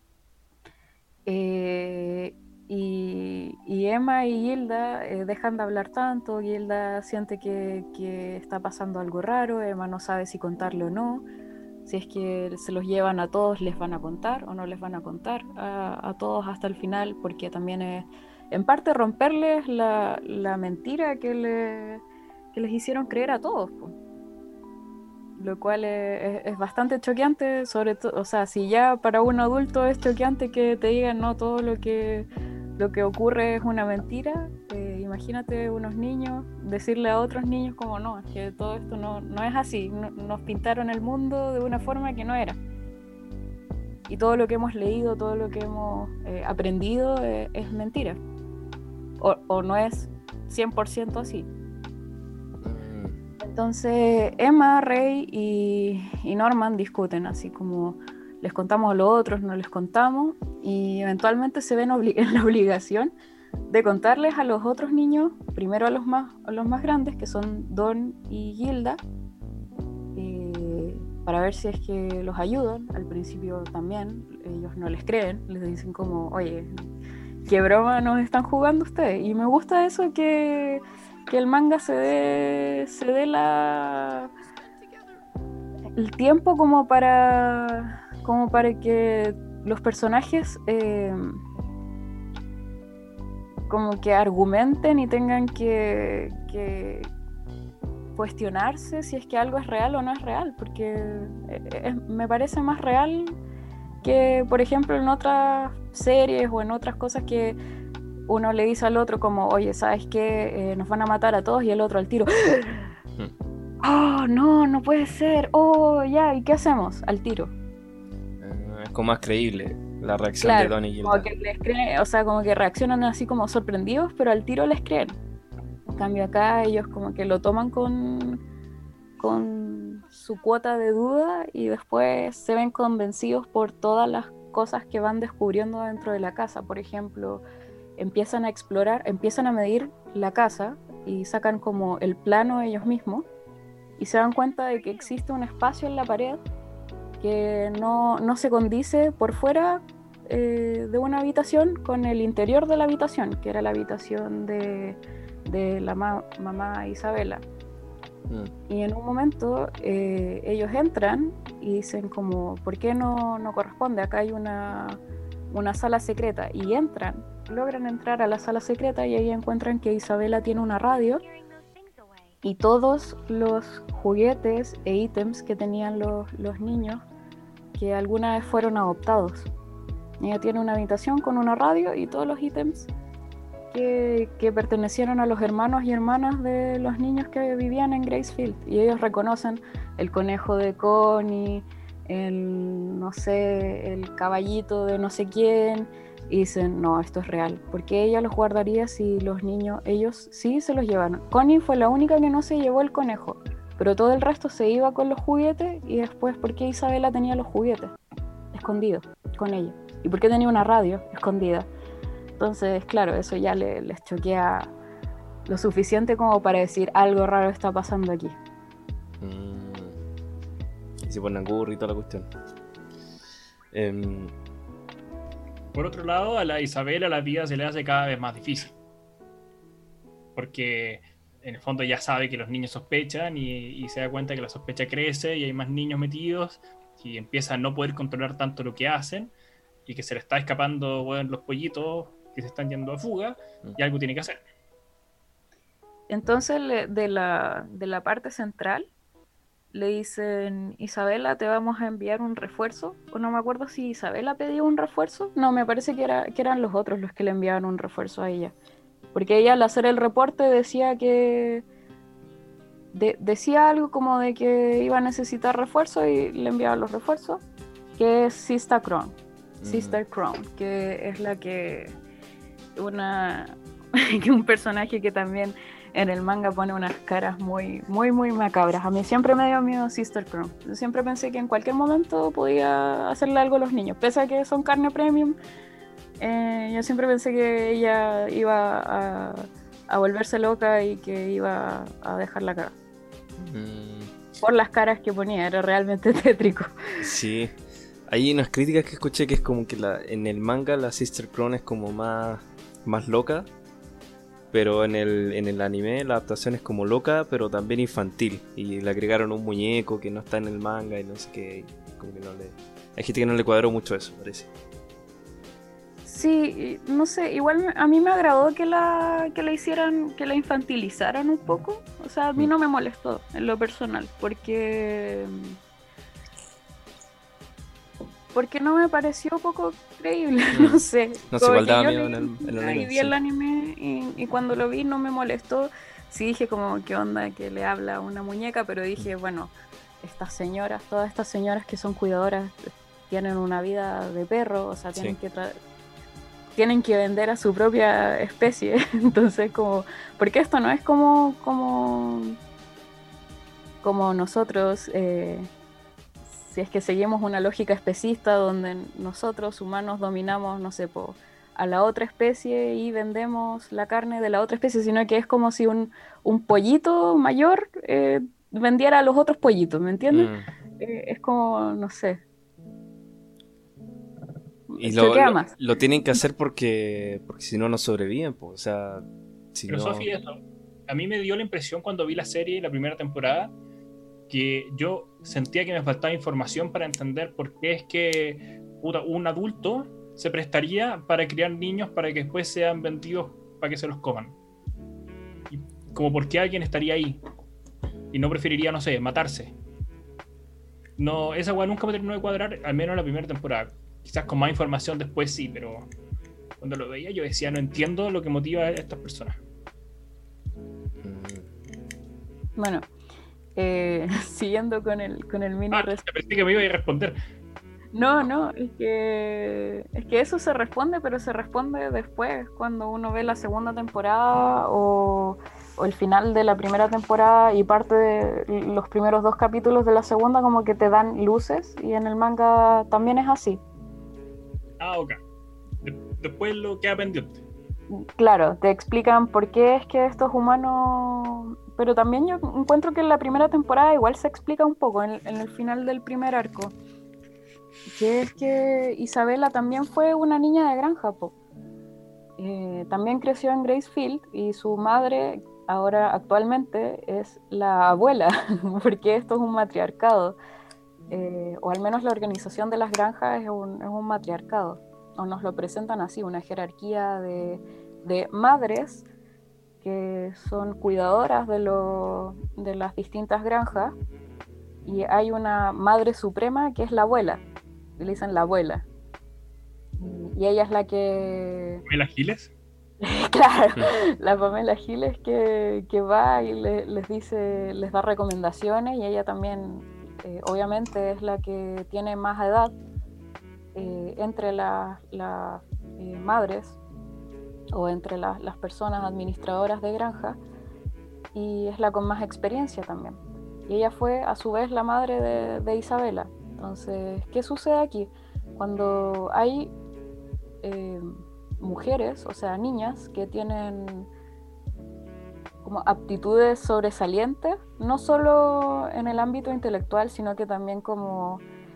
Y Emma y Gilda dejan de hablar tanto. Gilda siente que está pasando algo raro. Emma no sabe si contarle o no. Si es que se los llevan a todos, les van a contar o no les van a contar a todos hasta el final, porque también es en parte romperles la mentira que les hicieron creer a todos, pues. Lo cual es bastante choqueante, sobre todo, o sea, si ya para un adulto es choqueante que te digan no, todo lo que ocurre es una mentira, imagínate unos niños decirle a otros niños como no, es que todo esto no es así, nos pintaron el mundo de una forma que no era. Y todo lo que hemos leído, todo lo que hemos aprendido es mentira. O no es 100% así. Entonces Emma, Rey y Norman discuten, así como les contamos a los otros, no les contamos, y eventualmente se ven en la obligación de contarles a los otros niños, primero a los más grandes, que son Don y Gilda, para ver si es que los ayudan. Al principio también ellos no les creen, les dicen como, oye, qué broma nos están jugando ustedes. Y me gusta eso, que el manga se dé el tiempo como para que los personajes como que argumenten y tengan que cuestionarse si es que algo es real o no es real, porque me parece más real que, por ejemplo, en otras series o en otras cosas que uno le dice al otro como, oye, ¿sabes qué? Nos van a matar a todos, y el otro al tiro, oh, no puede ser, oh, ya, ¿y qué hacemos? Al tiro. Es como más creíble la reacción Claro, de Donnie y como Gilda. que les creen, o sea, como que reaccionan así como sorprendidos, pero al tiro les creen. En cambio acá ellos como que lo toman con su cuota de duda y después se ven convencidos por todas las cosas que van descubriendo dentro de la casa. Por ejemplo, empiezan a explorar, empiezan a medir la casa y sacan como el plano ellos mismos y se dan cuenta de que existe un espacio en la pared que no se condice por fuera de una habitación con el interior de la habitación, que era la habitación de la mamá Isabela. Y en un momento ellos entran y dicen como, ¿por qué no corresponde? Acá hay una sala secreta. Y logran entrar a la sala secreta y ahí encuentran que Isabela tiene una radio y todos los juguetes e ítems que tenían los niños que alguna vez fueron adoptados. Ella tiene una habitación con una radio y todos los ítems que pertenecieron a los hermanos y hermanas de los niños que vivían en Gracefield. Y ellos reconocen el conejo de Connie, no sé, el caballito de no sé quién, y dicen, no, esto es real, porque ella los guardaría si los niños, ellos sí se los llevaron. Connie fue la única que no se llevó el conejo, pero todo el resto se iba con los juguetes. Y después, ¿por qué Isabela tenía los juguetes escondidos con ella? ¿Y por qué tenía una radio escondida? Entonces, claro, eso ya les choquea lo suficiente como para decir algo raro está pasando aquí. Y se ponen angurri y toda la cuestión. Por otro lado, a la Isabela la vida se le hace cada vez más difícil. Porque en el fondo ya sabe que los niños sospechan y se da cuenta que la sospecha crece y hay más niños metidos y empieza a no poder controlar tanto lo que hacen y que se le está escapando, bueno, los pollitos que se están yendo a fuga y algo tiene que hacer. Entonces de la parte central le dicen, Isabela, te vamos a enviar un refuerzo. O no me acuerdo si Isabela pidió un refuerzo. No, me parece que eran los otros los que le enviaban un refuerzo a ella. Porque ella al hacer el reporte decía que decía algo como de que iba a necesitar refuerzo y le enviaban los refuerzos, que es Sister Crown. Sister Crown, que es la que que un personaje que también en el manga pone unas caras muy, muy, muy macabras. A mí siempre me dio miedo Sister Crown. Yo siempre pensé que en cualquier momento podía hacerle algo a los niños, pese a que son carne premium. Yo siempre pensé que ella iba a volverse loca y que iba a dejar la cara. Por las caras que ponía, era realmente tétrico. Sí. Hay unas críticas que escuché que es como que en el manga la Sister Crown es como más loca, pero en el anime la adaptación es como loca, pero también infantil. Y le agregaron un muñeco que no está en el manga y no sé qué. Como que hay gente que no le cuadró mucho eso, parece. Sí, no sé, igual a mí me agradó que la hicieran, que la infantilizaran un poco. O sea, a mí no me molestó en lo personal, porque no me pareció poco creíble, no sé. No sé, igual daba miedo en el anime. Vi el anime y cuando lo vi no me molestó. Sí dije como, ¿qué onda que le habla a una muñeca? Pero dije, bueno, todas estas señoras que son cuidadoras tienen una vida de perro, o sea, tienen que vender a su propia especie. Entonces, porque esto no es como nosotros, si es que seguimos una lógica especista donde nosotros humanos dominamos, no sé, a la otra especie y vendemos la carne de la otra especie, sino que es como si un pollito mayor vendiera a los otros pollitos, ¿me entiendes? Es como, no sé. Y más. lo tienen que hacer porque si no, no sobreviven, pues. O sea, Pero no... Sofi, a mí me dio la impresión cuando vi la serie, la primera temporada, que yo sentía que me faltaba información para entender por qué es que un adulto se prestaría para criar niños para que después sean vendidos para que se los coman. Y como por qué alguien estaría ahí y no preferiría, no sé, matarse. No, esa weá nunca me terminó de cuadrar, al menos en la primera temporada. Quizás con más información después sí, pero cuando lo veía yo decía, no entiendo lo que motiva a estas personas. Bueno, siguiendo con el mini Pensé que me iba a responder. No, es que eso se responde, pero se responde después, cuando uno ve la segunda temporada o el final de la primera temporada y parte de los primeros 2 capítulos de la segunda, como que te dan luces, y en el manga también es así. Ok. Después lo queda pendiente. Claro, te explican por qué es que estos humanos... Pero también yo encuentro que en la primera temporada igual se explica un poco, en el final del primer arco. Que es que Isabela también fue una niña de granja, po. También creció en Gracefield y su madre ahora actualmente es la abuela, porque esto es un matriarcado, o al menos la organización de las granjas es un matriarcado, o nos lo presentan así, una jerarquía de madres que son cuidadoras de las distintas granjas, y hay una madre suprema que es la abuela. Le dicen la abuela. Y ella es la que... ¿Pamela Giles? Claro, la Pamela Giles que va y les dice, les da recomendaciones, y ella también, obviamente, es la que tiene más edad entre las madres o entre las personas administradoras de granja, y es la con más experiencia también. Y ella fue a su vez la madre de Isabela. Entonces, ¿qué sucede aquí? Cuando hay mujeres, o sea, niñas que tienen como aptitudes sobresalientes, no solo en el ámbito intelectual, sino que también como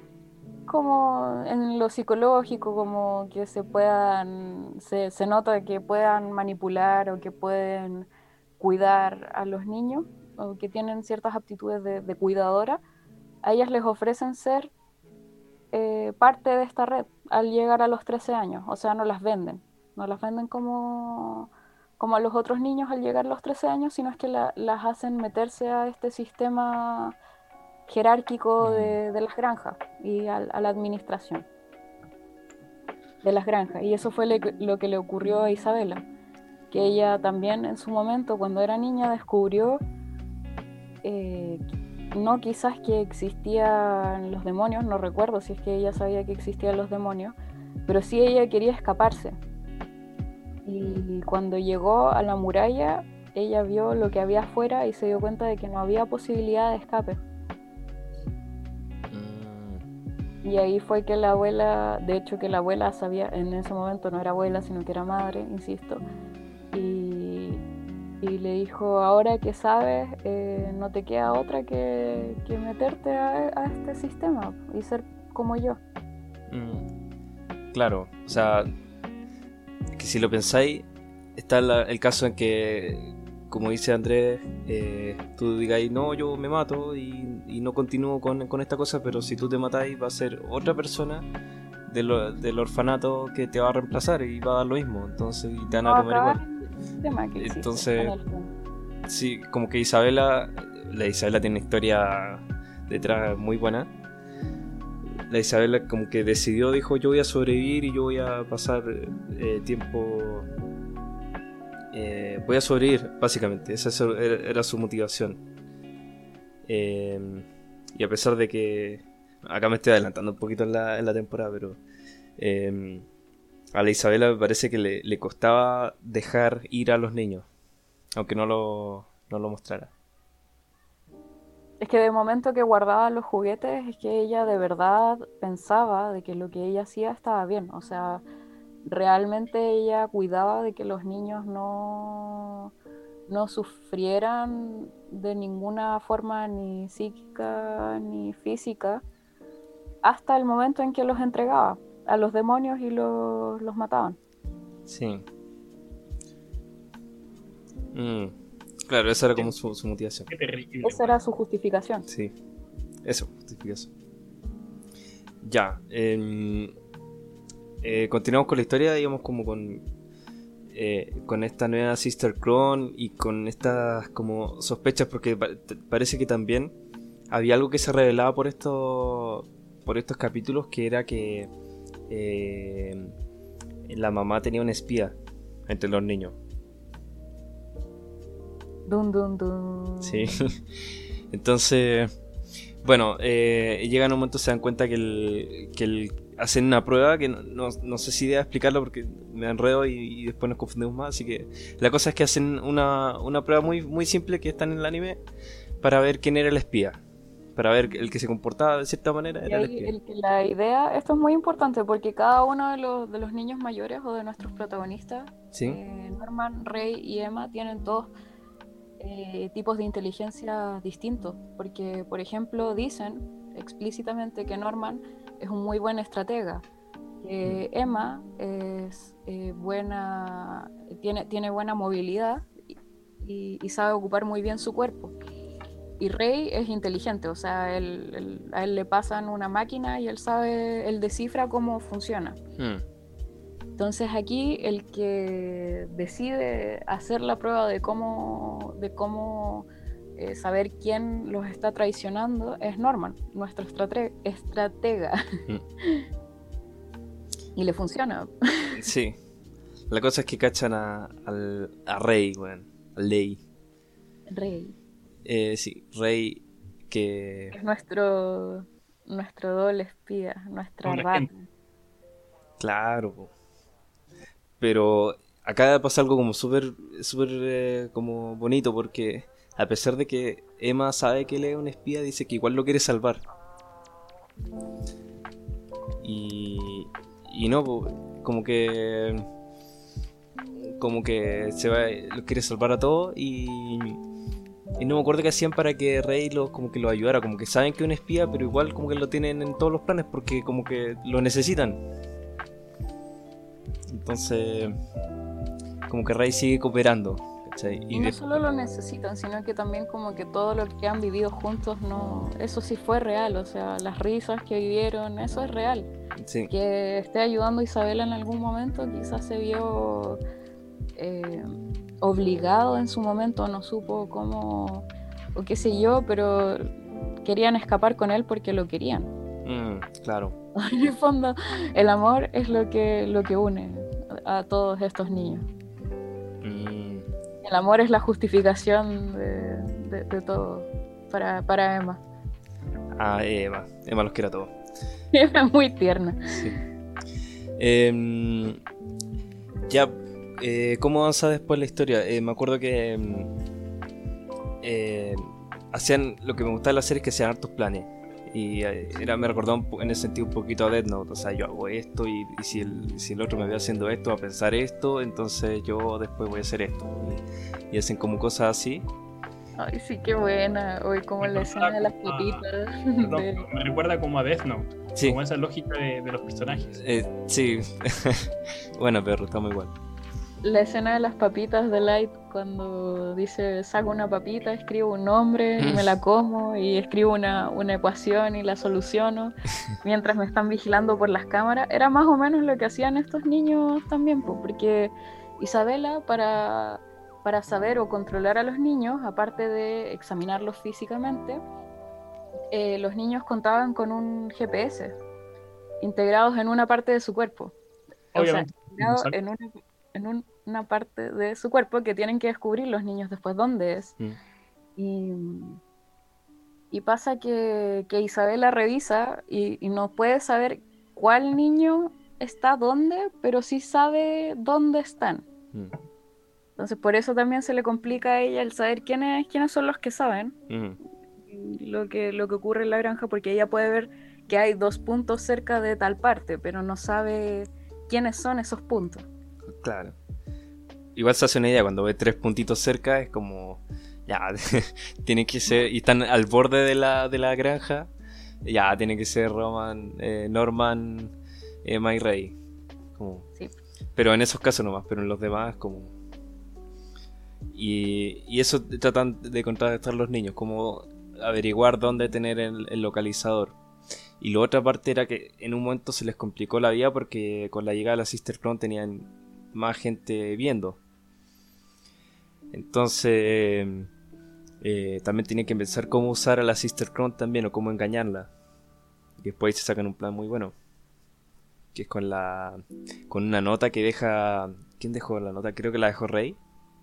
en lo psicológico, como que se nota que puedan manipular o que pueden cuidar a los niños, o que tienen ciertas aptitudes de cuidadora, a ellas les ofrecen ser parte de esta red al llegar a los 13 años. O sea, no las venden como a los otros niños al llegar a los 13 años, sino es que las hacen meterse a este sistema jerárquico de las granjas y a la administración de las granjas. Y eso fue lo que le ocurrió a Isabela, que ella también en su momento, cuando era niña, descubrió no quizás que existían los demonios, no recuerdo si es que ella sabía que existían los demonios, pero sí ella quería escaparse. Y cuando llegó a la muralla, ella vio lo que había afuera y se dio cuenta de que no había posibilidad de escape. Y ahí fue que la abuela, de hecho que la abuela sabía, en ese momento no era abuela, sino que era madre, insisto, y le dijo, ahora que sabes, no te queda otra que meterte a este sistema y ser como yo. Claro, o sea, que si lo pensáis, está el caso en que, como dice Andrés, tú digáis, no, yo me mato y no continúo con esta cosa, pero si tú te matáis va a ser otra persona del orfanato que te va a reemplazar y va a dar lo mismo, entonces y te van a comer igual. Entonces, sí, como que Isabela tiene una historia detrás muy buena. La Isabela como que decidió, dijo, yo voy a sobrevivir y yo voy a pasar tiempo, voy a sobrevivir, básicamente, esa era su motivación. Y a pesar de que, acá me estoy adelantando un poquito en la temporada, pero a la Isabela me parece que le costaba dejar ir a los niños, aunque no lo mostrara. Es que de momento que guardaba los juguetes, es que ella de verdad pensaba de que lo que ella hacía estaba bien. O sea, realmente ella cuidaba de que los niños no sufrieran de ninguna forma, ni psíquica ni física, hasta el momento en que los entregaba a los demonios y los mataban. Sí. Claro, esa era como su motivación. Qué terrible. Esa era su justificación. Sí, eso, justificación. Ya, continuamos con la historia, digamos, como con con esta nueva Sister Clone y con estas como sospechas, porque parece que también había algo que se revelaba por estos capítulos, que era que la mamá tenía un espía entre los niños. Dun, dun, dun. Sí. Entonces, bueno, llegan a un momento, se dan cuenta que hacen una prueba que no sé si debo explicarlo porque me enredo y después nos confundimos más. Así que la cosa es que hacen una prueba muy, muy simple que está en el anime para ver quién era el espía. Para ver el que se comportaba de cierta manera Y era el ahí espía. la idea, esto es muy importante porque cada uno de los niños mayores o de nuestros protagonistas, ¿Sí? Norman, Rey y Emma, tienen dos tipos de inteligencia distintos. Porque, por ejemplo, dicen explícitamente que Norman es un muy buen estratega, que Emma es buena, tiene buena movilidad y sabe ocupar muy bien su cuerpo. Y Rey es inteligente, o sea, a él le pasan una máquina y él descifra cómo funciona. Entonces aquí el que decide hacer la prueba de cómo saber quién los está traicionando es Norman, nuestro estratega. Y le funciona. Sí. La cosa es que cachan a Rey, weón. A Ley. Rey. Sí, Rey que... Es nuestro doble espía, nuestra Un rata. agente. Claro, po. Pero acá pasa algo como súper como bonito, porque a pesar de que Emma sabe que él es un espía, dice que igual lo quiere salvar. Y no, po, como que lo quiere salvar a todos y no me acuerdo qué hacían para que Rey como que lo ayudara, como que saben que es un espía, pero igual como que lo tienen en todos los planes porque como que lo necesitan. Entonces, como que Rey sigue cooperando, ¿cachai? Y no solo lo necesitan, sino que también como que todo lo que han vivido juntos, no, eso sí fue real, o sea, las risas que vivieron, eso es real. Sí. Que esté ayudando a Isabela en algún momento, quizás se vio obligado en su momento, no supo cómo, o qué sé yo, pero querían escapar con él porque lo querían. Claro. En el fondo, el amor es lo que une a todos estos niños. El amor es la justificación de todo para Emma. Ah, Emma los quiere a todos. Emma es muy tierna. Sí. Ya, ¿cómo avanza después la historia? Me acuerdo que hacían, lo que me gustaba de la serie es que hacían hartos planes. Y me recordaba en ese sentido un poquito a Death Note. O sea, yo hago esto y si el otro me ve haciendo esto, va a pensar esto, entonces yo después voy a hacer esto. Y hacen como cosas así. Ay, sí, qué buena. Hoy como la escena de las papitas. Perdón, me recuerda como a Death Note. Sí. Como esa lógica de los personajes. Sí. Bueno, perro, estamos igual. La escena de las papitas de Light, cuando dice saco una papita, escribo un nombre y me la como y escribo una ecuación y la soluciono mientras me están vigilando por las cámaras, era más o menos lo que hacían estos niños también, porque Isabela para saber o controlar a los niños, aparte de examinarlos físicamente, los niños contaban con un GPS integrados en una parte de su cuerpo. Obviamente. O sea, integrado en una parte de su cuerpo que tienen que descubrir los niños después dónde es. Y pasa que Isabela revisa y no puede saber cuál niño está dónde, pero sí sabe dónde están. Entonces por eso también se le complica a ella el saber quiénes son los que saben lo que ocurre en la granja, porque ella puede ver que hay 2 puntos cerca de tal parte, pero no sabe quiénes son esos puntos. Claro. Igual se hace una idea, cuando ve 3 puntitos cerca es como... Ya, tiene que ser... Y están al borde de la granja. Ya, tiene que ser Norman, Emma y Rey. Como... Sí. Pero en esos casos nomás, pero en los demás como... Y eso tratan de contrarrestar los niños, como averiguar dónde tener el localizador. Y la otra parte era que en un momento se les complicó la vida porque con la llegada de la Sister Clone tenían más gente viendo. Entonces también tienen que pensar cómo usar a la Sister Crown también, o cómo engañarla. Y después se sacan un plan muy bueno, que es con una nota que deja... ¿Quién dejó la nota? Creo que la dejó Rey.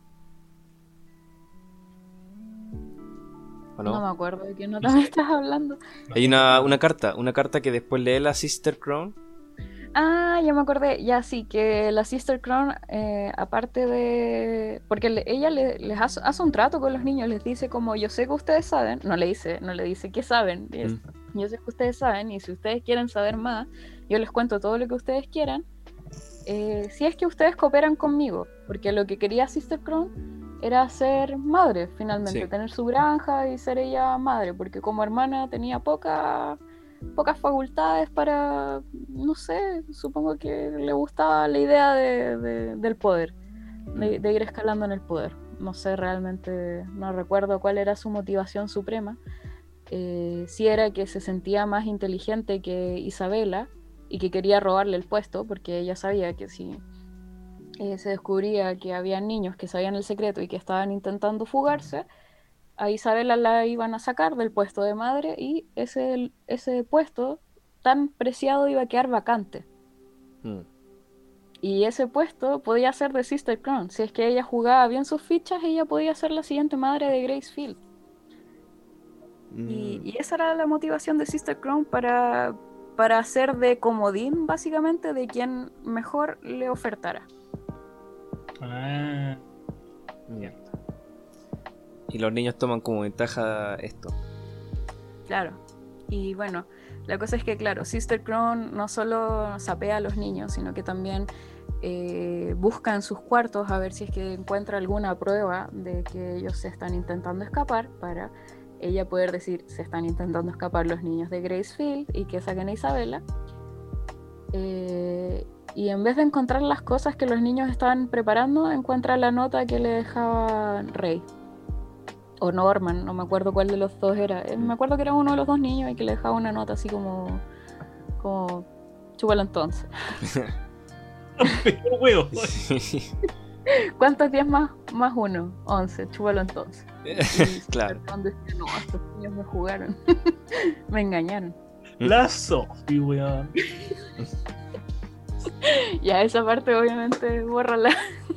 ¿O no? No me acuerdo de qué nota me estás hablando. Hay una carta que después lee la Sister Crown. Ah, ya me acordé, ya sí, que la Sister Crown, aparte de... Porque ella les hace un trato con los niños, les dice como, yo sé que ustedes saben, no le dice que saben, yo sé que ustedes saben, y si ustedes quieren saber más, yo les cuento todo lo que ustedes quieran, si es que ustedes cooperan conmigo, porque lo que quería Sister Crown era ser madre, finalmente, Sí. tener su granja y ser ella madre, porque como hermana tenía pocas facultades para, no sé, supongo que le gustaba la idea del poder, de ir escalando en el poder. No sé, realmente no recuerdo cuál era su motivación suprema. Si era que se sentía más inteligente que Isabela y que quería robarle el puesto, porque ella sabía que si se descubría que había niños que sabían el secreto y que estaban intentando fugarse, a Isabela la iban a sacar del puesto de madre y ese puesto tan preciado iba a quedar vacante. Y ese puesto podía ser de Sister Crown. Si es que ella jugaba bien sus fichas, ella podía ser la siguiente madre de Gracefield. Y esa era la motivación de Sister Crown para hacer de comodín, básicamente, de quien mejor le ofertara. Ah, Bien. Y los niños toman como ventaja esto. Claro. Y bueno, la cosa es que, claro, Sister Crown no solo sapea a los niños, sino que también busca en sus cuartos a ver si es que encuentra alguna prueba de que ellos se están intentando escapar, para ella poder decir, se están intentando escapar los niños de Gracefield y que saquen a Isabela. Y en vez de encontrar las cosas que los niños estaban preparando, encuentra la nota que le dejaba Rey. O Norman, no me acuerdo cuál de los dos era. Me acuerdo que era uno de los dos niños y que le dejaba una nota así como chúpalo entonces. pero huevo. ¿Cuántos días más uno? 11, chúpalo entonces. Claro. Decía, no, estos niños me jugaron. Me engañaron. La Sophie, weón. Ya esa parte obviamente bórrala.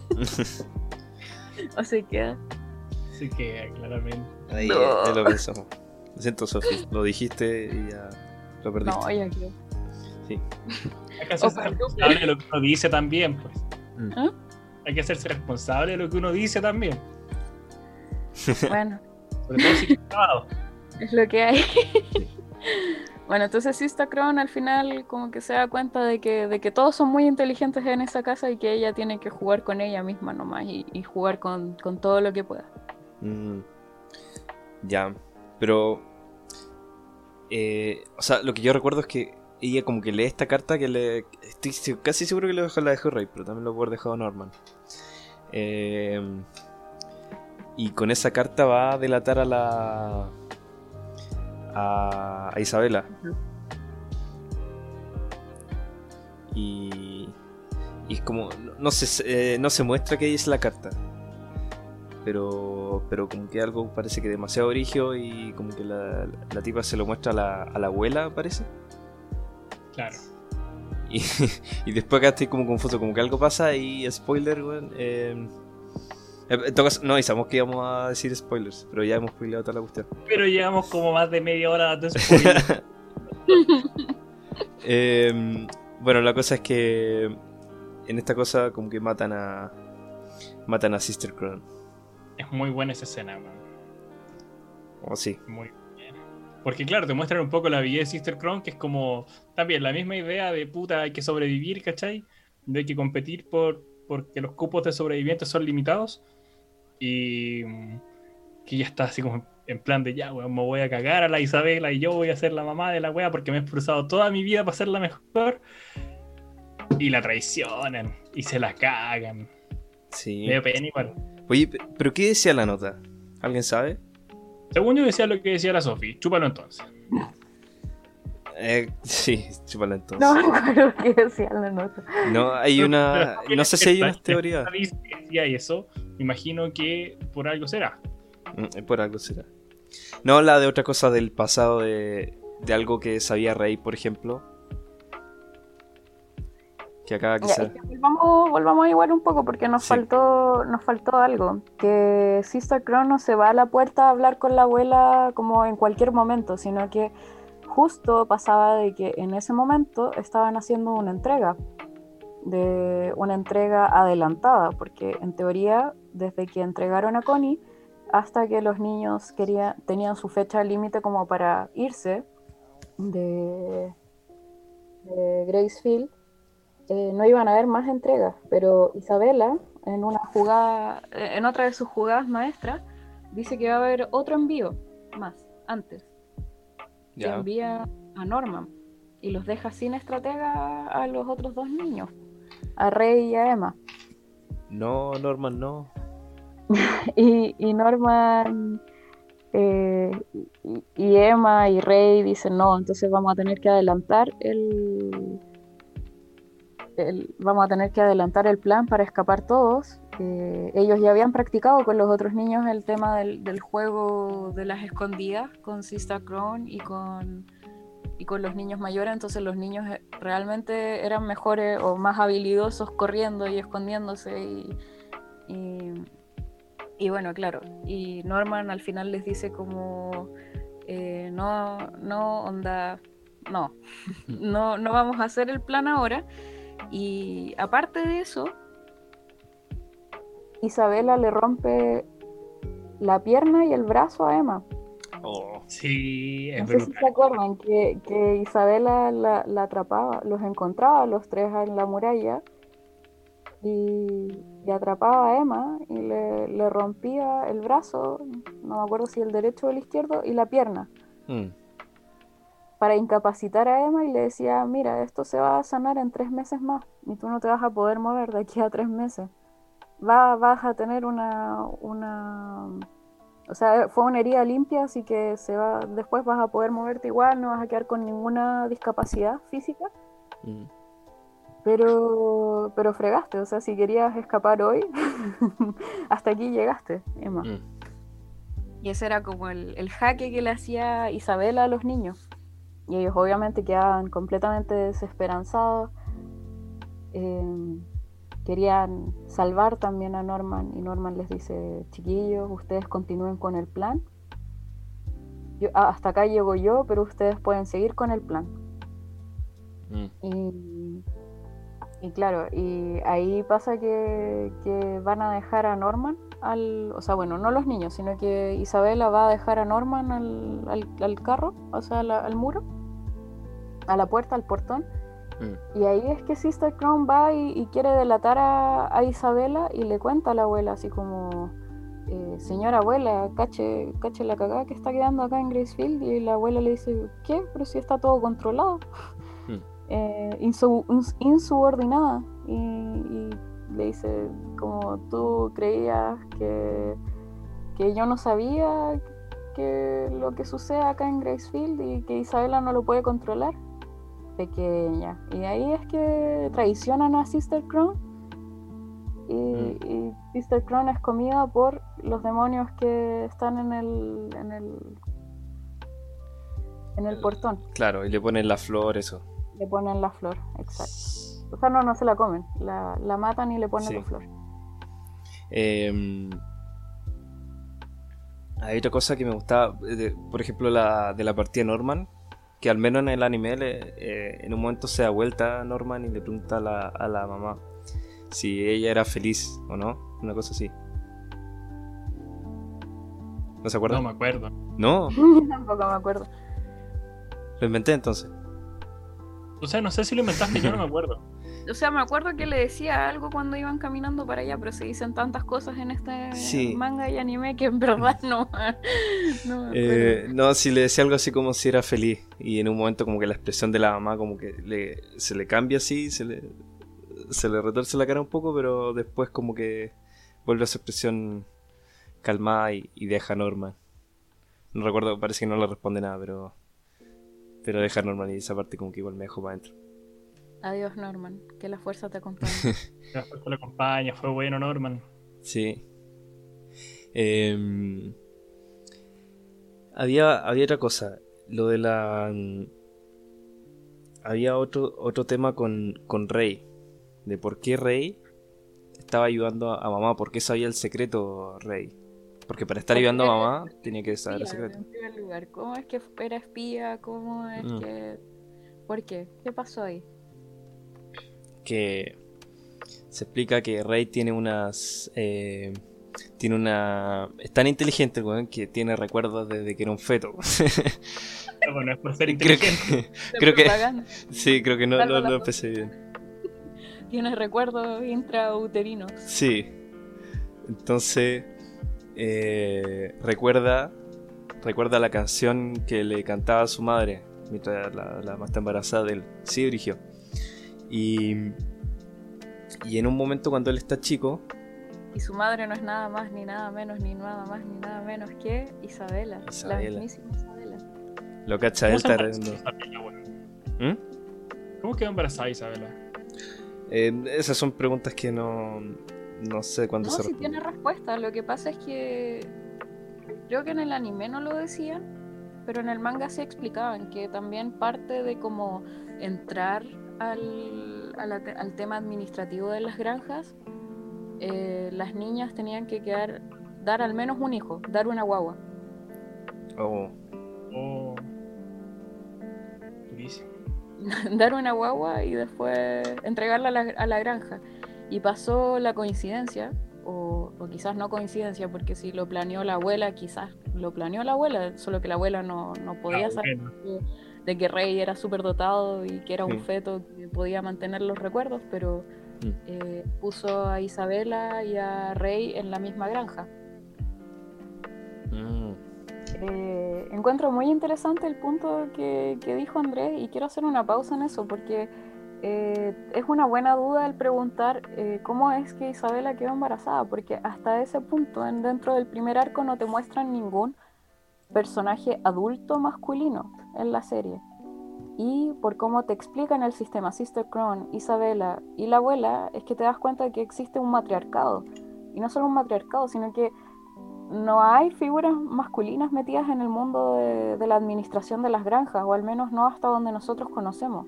O se queda. Sí que claramente. Ahí No. lo pensamos. Lo siento, Sofi. Lo dijiste y ya lo perdiste. No, ya creo. Sí. Hay que hacerse responsable de lo que uno dice también, pues. ¿Ah? Hay que hacerse responsable de lo que uno dice también. Bueno, Sobre todo si es grabado. es lo que hay. Bueno, entonces Sister Crown al final como que se da cuenta de que todos son muy inteligentes en esa casa y que ella tiene que jugar con ella misma nomás y jugar con todo lo que pueda. Ya, pero o sea, lo que yo recuerdo es que ella como que lee esta carta que estoy casi seguro que la dejó Rey, pero también lo puede haber dejado Norman. Y con esa carta va a delatar a Isabela. Y es como no se muestra que es la carta, pero como que algo parece que demasiado brígido, y como que la tipa se lo muestra a la abuela, parece. Claro. Y después acá estoy como confuso, como que algo pasa y spoiler, weón. En todo caso, no avisamos que íbamos a decir spoilers, pero ya hemos spoileado toda la cuestión. Pero llevamos como más de media hora de spoiler. Bueno, la cosa es que en esta cosa como que matan a Sister Crown. Es muy buena esa escena, man. O sí. Muy bien. Porque claro, te muestran un poco la vida de Sister Crown, que es como también la misma idea de puta, hay que sobrevivir, ¿cachai? De hay que competir porque los cupos de sobrevivientes son limitados. Y que ya está así como en plan de ya, weón, me voy a cagar a la Isabela y yo voy a ser la mamá de la wea porque me he esforzado toda mi vida para ser la mejor. Y la traicionan y se la cagan. Sí. Medio pena igual. Oye, pero ¿qué decía la nota? ¿Alguien sabe? Según yo decía lo que decía la Sophie, chúpalo entonces. Sí, chúpala entonces. No me acuerdo qué decía la nota. No, hay una... No sé si hay unas teorías. Decía eso, me imagino que por algo será. Por algo será. No, la de otra cosa del pasado de algo que sabía Rey, por ejemplo. Que acá Ya, quizás... es que volvamos igual un poco porque nos Sí. faltó algo. Que Sister Crown no se va a la puerta a hablar con la abuela como en cualquier momento, sino que justo pasaba de que en ese momento estaban haciendo una entrega adelantada, porque en teoría, desde que entregaron a Connie hasta que los niños tenían su fecha límite como para irse de Gracefield, no iban a haber más entregas, pero Isabela, en otra de sus jugadas maestras, dice que va a haber otro envío más, antes, que Ya. envía a Norman y los deja sin estratega a los otros dos niños, a Rey y a Emma. No, Norman, no. Y Norman y Emma y Rey dicen no, entonces vamos a tener que adelantar el plan para escapar todos. Ellos ya habían practicado con los otros niños el tema del juego de las escondidas con Sister Crown y con los niños mayores, entonces los niños realmente eran mejores o más habilidosos corriendo y escondiéndose y bueno, claro, y Norman al final les dice como no, onda, no vamos a hacer el plan ahora. Y aparte de eso, Isabela le rompe la pierna y el brazo a Emma. Oh. Sí, es No sé si se acuerdan que Isabela la atrapaba, los encontraba a los tres en la muralla y atrapaba a Emma y le rompía el brazo, no me acuerdo si el derecho o el izquierdo, y la pierna. Para incapacitar a Emma y le decía, mira, esto se va a sanar en 3 meses más y tú no te vas a poder mover de aquí a 3 meses. Vas a tener o sea, fue una herida limpia, así que después vas a poder moverte igual, no vas a quedar con ninguna discapacidad física. Pero fregaste, o sea, si querías escapar hoy, hasta aquí llegaste, Emma. Y ese era como el jaque que le hacía Isabela a los niños. Y ellos obviamente quedaban completamente desesperanzados. Querían salvar también a Norman y Norman les dice, chiquillos, ustedes continúen con el plan. Hasta acá llego yo, pero ustedes pueden seguir con el plan. Y claro, y ahí pasa que van a dejar a Norman o sea, bueno, no los niños, sino que Isabela va a dejar a Norman al carro, o sea, al muro, a la puerta, al portón. Y ahí es que Sister Crown va y quiere delatar a Isabela y le cuenta a la abuela así como señora abuela, cache la cagada que está quedando acá en Gracefield. Y la abuela le dice, ¿qué? Pero si está todo controlado. Insubordinada. Y le dice como tú creías que yo no sabía que lo que sucede acá en Gracefield y que Isabela no lo puede controlar. Pequeña. Y ahí es que traicionan a Sister Crown y Sister Crown es comida por los demonios que están en el portón. Claro, y le ponen la flor, eso. Le ponen la flor, exacto. O sea, no se la comen, la matan y le ponen la flor. Hay otra cosa que me gustaba, por ejemplo, de la partida Norman, que al menos en el anime en un momento se da vuelta a Norman y le pregunta a la mamá si ella era feliz o no, una cosa así. ¿No se acuerdan? No me acuerdo. No, Tampoco me acuerdo. lo inventé entonces. O sea, no sé si lo inventaste, yo no me acuerdo. O sea, me acuerdo que le decía algo cuando iban caminando para allá, pero se dicen tantas cosas en este manga y anime que en verdad no me no, si le decía algo así como si era feliz. Y en un momento como que la expresión de la mamá como que se le cambia así, se le retorce la cara un poco, pero después como que vuelve a su expresión calmada y deja a Norman. No recuerdo, parece que no le responde nada, pero Pero deja Norman y esa parte como que igual me dejó para adentro. Adiós, Norman. Que la fuerza te acompañe. Después te la acompaña, fue bueno, Norman. Sí. Había otra cosa. Lo de la... Había otro tema con Rey. De por qué Rey estaba ayudando a mamá. ¿Por qué sabía el secreto Rey? Porque para estar ayudando a mamá tenía que saber el secreto. En primer lugar, ¿cómo es que era espía? ¿Cómo es que...? ¿Por qué? ¿Qué pasó ahí? Que se explica que Rey tiene unas... tiene una... Es tan inteligente, weón, que tiene recuerdos desde que era un feto. Bueno, es por ser Creo inteligente. creo que sí, creo que no lo empecé bien. Tienes recuerdos intrauterinos. Sí. Entonces recuerda la canción que le cantaba a su madre mientras la mamá está embarazada de él. Sí, Brigio. Y en un momento cuando él está chico. Y su madre no es nada más, ni nada menos, ni nada más, ni nada menos que Isabela. La mismísima Isabela. Lo cacha él está riendo. ¿Cómo quedó embarazada Isabela? Esas son preguntas que no sé cuándo se responden. No, sí tiene respuesta. Lo que pasa es que creo que en el anime no lo decían, pero en el manga sí explicaban que también parte de como entrar al tema administrativo de las granjas, las niñas tenían que dar al menos un hijo, dar una guagua. Oh. Dar una guagua y después entregarla a la granja. Y pasó la coincidencia, o quizás no coincidencia, porque si lo planeó la abuela, quizás lo planeó la abuela, solo que la abuela no podía saber de que Rey era súper dotado y que era un feto que podía mantener los recuerdos, pero puso a Isabela y a Rey en la misma granja. Encuentro muy interesante el punto que dijo Andrés y quiero hacer una pausa en eso porque es una buena duda el preguntar cómo es que Isabela quedó embarazada, porque hasta ese punto dentro del primer arco no te muestran ningún personaje adulto masculino en la serie, y por cómo te explican el sistema Sister Crone, Isabela y la abuela, es que te das cuenta de que existe un matriarcado, y no solo un matriarcado, sino que no hay figuras masculinas metidas en el mundo de la administración de las granjas, o al menos no hasta donde nosotros conocemos.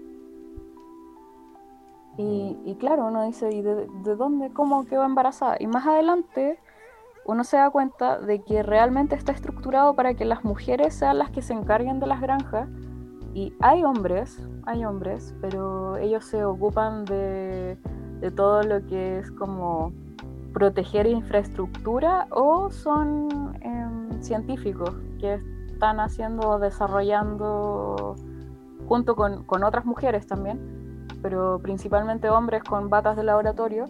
Y claro, uno dice, ¿y de dónde, cómo quedó embarazada? Y más adelante uno se da cuenta de que realmente está estructurado para que las mujeres sean las que se encarguen de las granjas, y hay hombres, pero ellos se ocupan de todo lo que es como proteger infraestructura, o son científicos que están desarrollando junto con otras mujeres también, pero principalmente hombres con batas de laboratorio,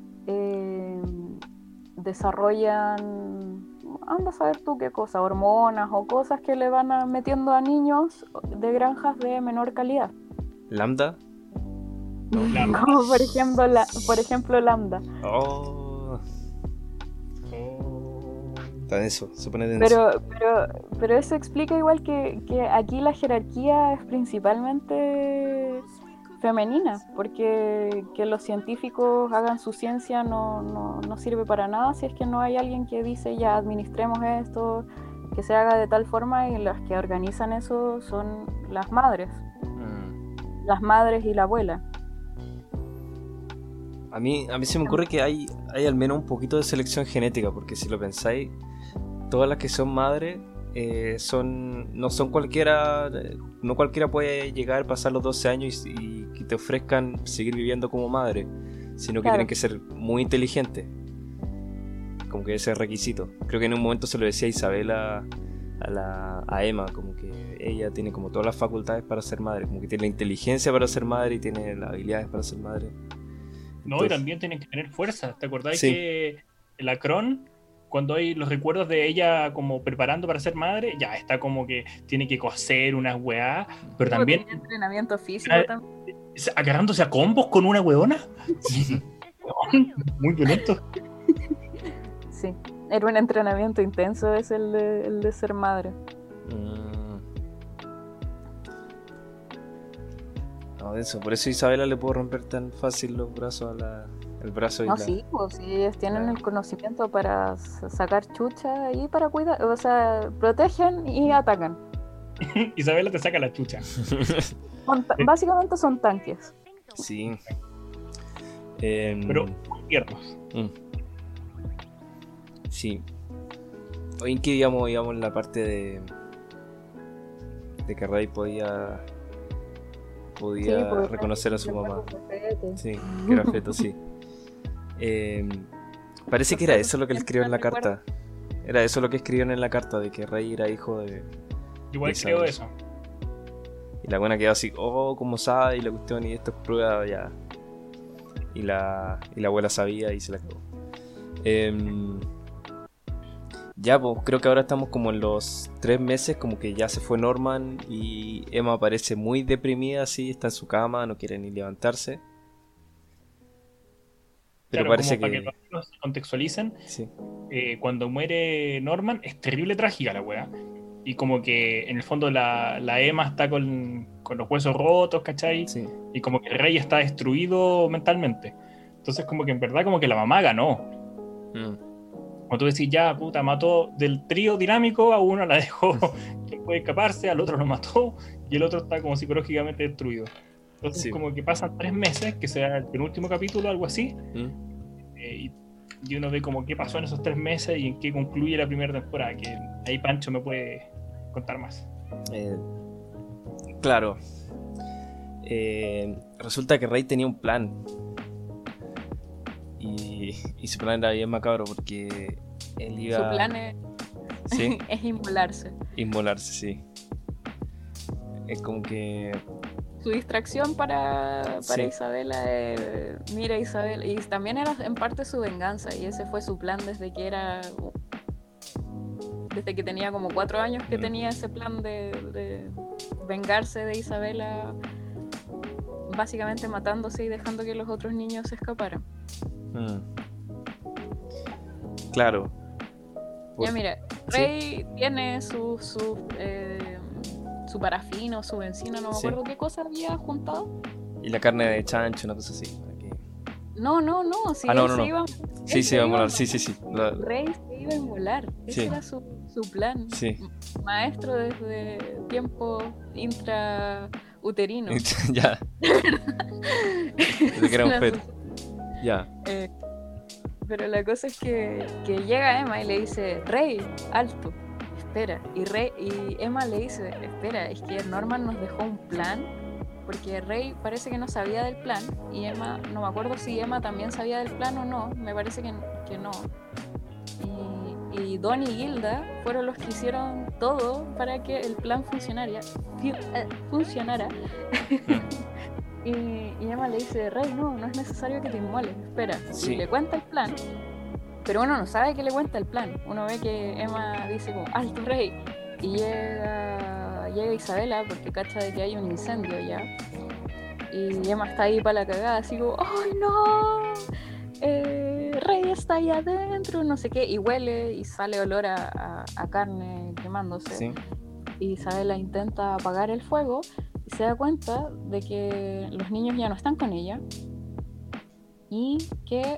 desarrollan, anda a saber tú qué cosa, hormonas o cosas que le van metiendo a niños de granjas de menor calidad. ¿Lambda? No, Lambda. Como por ejemplo Lambda. Está denso, se pone denso. Pero eso explica igual que aquí la jerarquía es principalmente femenina, porque que los científicos hagan su ciencia no sirve para nada si es que no hay alguien que dice ya administremos esto, que se haga de tal forma, y las que organizan eso son las madres. Las madres y la abuela. A mí se me ocurre que hay al menos un poquito de selección genética, porque si lo pensáis, todas las que son madres no son cualquiera, no cualquiera puede llegar, pasar los 12 años y que te ofrezcan seguir viviendo como madre, sino que tienen que ser muy inteligentes, como que ese es requisito. Creo que en un momento se lo decía Isabela a Emma, como que ella tiene como todas las facultades para ser madre, como que tiene la inteligencia para ser madre y tiene las habilidades para ser madre. No, y también tienen que tener fuerza. ¿Te acordás Sí. que la Cron, cuando hay los recuerdos de ella como preparando para ser madre, ya está como que tiene que coser unas weá, pero también Tiene entrenamiento físico también. agarrándose a combos con una weona? Muy violento. Sí, era un entrenamiento intenso, es el de ser madre. No, de eso. Por eso Isabela le puedo romper tan fácil los brazos el brazo y No, la... sí, pues si ellos tienen Claro. el conocimiento para sacar chucha y para cuidar, o sea, protegen y atacan. Isabela te saca la chucha. Básicamente son tanques. Sí. Pero muy tiernos. Sí. Hoy en que íbamos en la parte de que Rey podía Sí, pues, reconocer a su le mamá. muestra su feto. Sí, que era feto, sí. Parece que era eso lo que le escribió en la carta. Era eso lo que escribieron en la carta, de que Rey era hijo de Igual Isabel. creo eso. Y la buena quedó así, oh, ¿cómo sabe? Y la cuestión, y esto es prueba ya. Y la abuela sabía y se la cagó. Ya, pues creo que ahora estamos como en los 3 meses, como que ya se fue Norman y Emma parece muy deprimida, así, está en su cama, no quiere ni levantarse. Pero Claro, parece como para que que... los amigos se contextualicen, Sí, cuando muere Norman es terrible trágica la wea. Y como que en el fondo la Emma está con los huesos rotos, ¿cachai? sí. Y como que el rey está destruido mentalmente. Entonces como que en verdad como que la mamá ganó. Como tú decís, ya, puta, mató del trío dinámico, a uno la dejó que puede escaparse, al otro lo mató, y el otro está como psicológicamente destruido. Entonces Sí. como que pasan 3 meses, que sea el penúltimo capítulo, algo así, y uno ve como qué pasó en esos 3 meses y en qué concluye la primera temporada, que ahí Pancho me puede contar más. Claro. Resulta que Rey tenía un plan. Y su plan era bien macabro porque él iba... Su plan es, ¿Sí? es inmolarse. Inmolarse, sí. Es como que... Su distracción para Sí. Isabela es, mira Isabela, y también era en parte su venganza, y ese fue su plan desde que tenía como 4 años que tenía ese plan de vengarse de Isabela, básicamente matándose y dejando que los otros niños se escaparan. Claro. Ya mira, Rey tiene su parafino, su benzina, no me Sí. acuerdo qué cosa había juntado. Y la carne de chancho, una cosa así. No, si Ah, no, él no, se no. iba, Sí, él se iba a molar, a sí. Rey se iba a inmolar. Ese Sí. era su plan. Sí. Maestro desde tiempo intrauterino. Ya. Desde que era un feto. Ya. Pero la cosa es que llega Emma y le dice, Rey, alto, espera. Y Emma le dice, espera, es que Norman nos dejó un plan, porque Rey parece que no sabía del plan, y Emma, no me acuerdo si Emma también sabía del plan o no, me parece que no. Y Don y Gilda fueron los que hicieron todo para que el plan funcionara. Y Emma le dice, Rey, no es necesario que te inmoles, espera. Sí. Y le cuenta el plan, pero uno no sabe que le cuenta el plan. Uno ve que Emma dice como, alto Rey, y llega Isabela porque cacha de que hay un incendio ya. Y Emma está ahí para la cagada, así como, ¡ay no! Rey está ahí adentro, no sé qué, y huele y sale olor a carne quemándose. Sí. Y Isabela intenta apagar el fuego y se da cuenta de que los niños ya no están con ella y que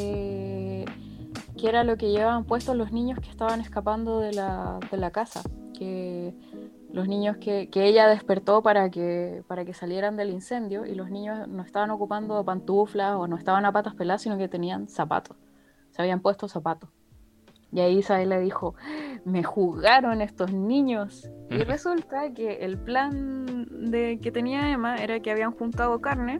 era lo que llevaban puestos los niños que estaban escapando de la casa, que los niños que ella despertó para que salieran del incendio, y los niños no estaban ocupando pantuflas o no estaban a patas peladas, sino que tenían zapatos, se habían puesto zapatos. Y ahí Isabela dijo, me jugaron estos niños. Y resulta que el plan que tenía Emma era que habían juntado carne,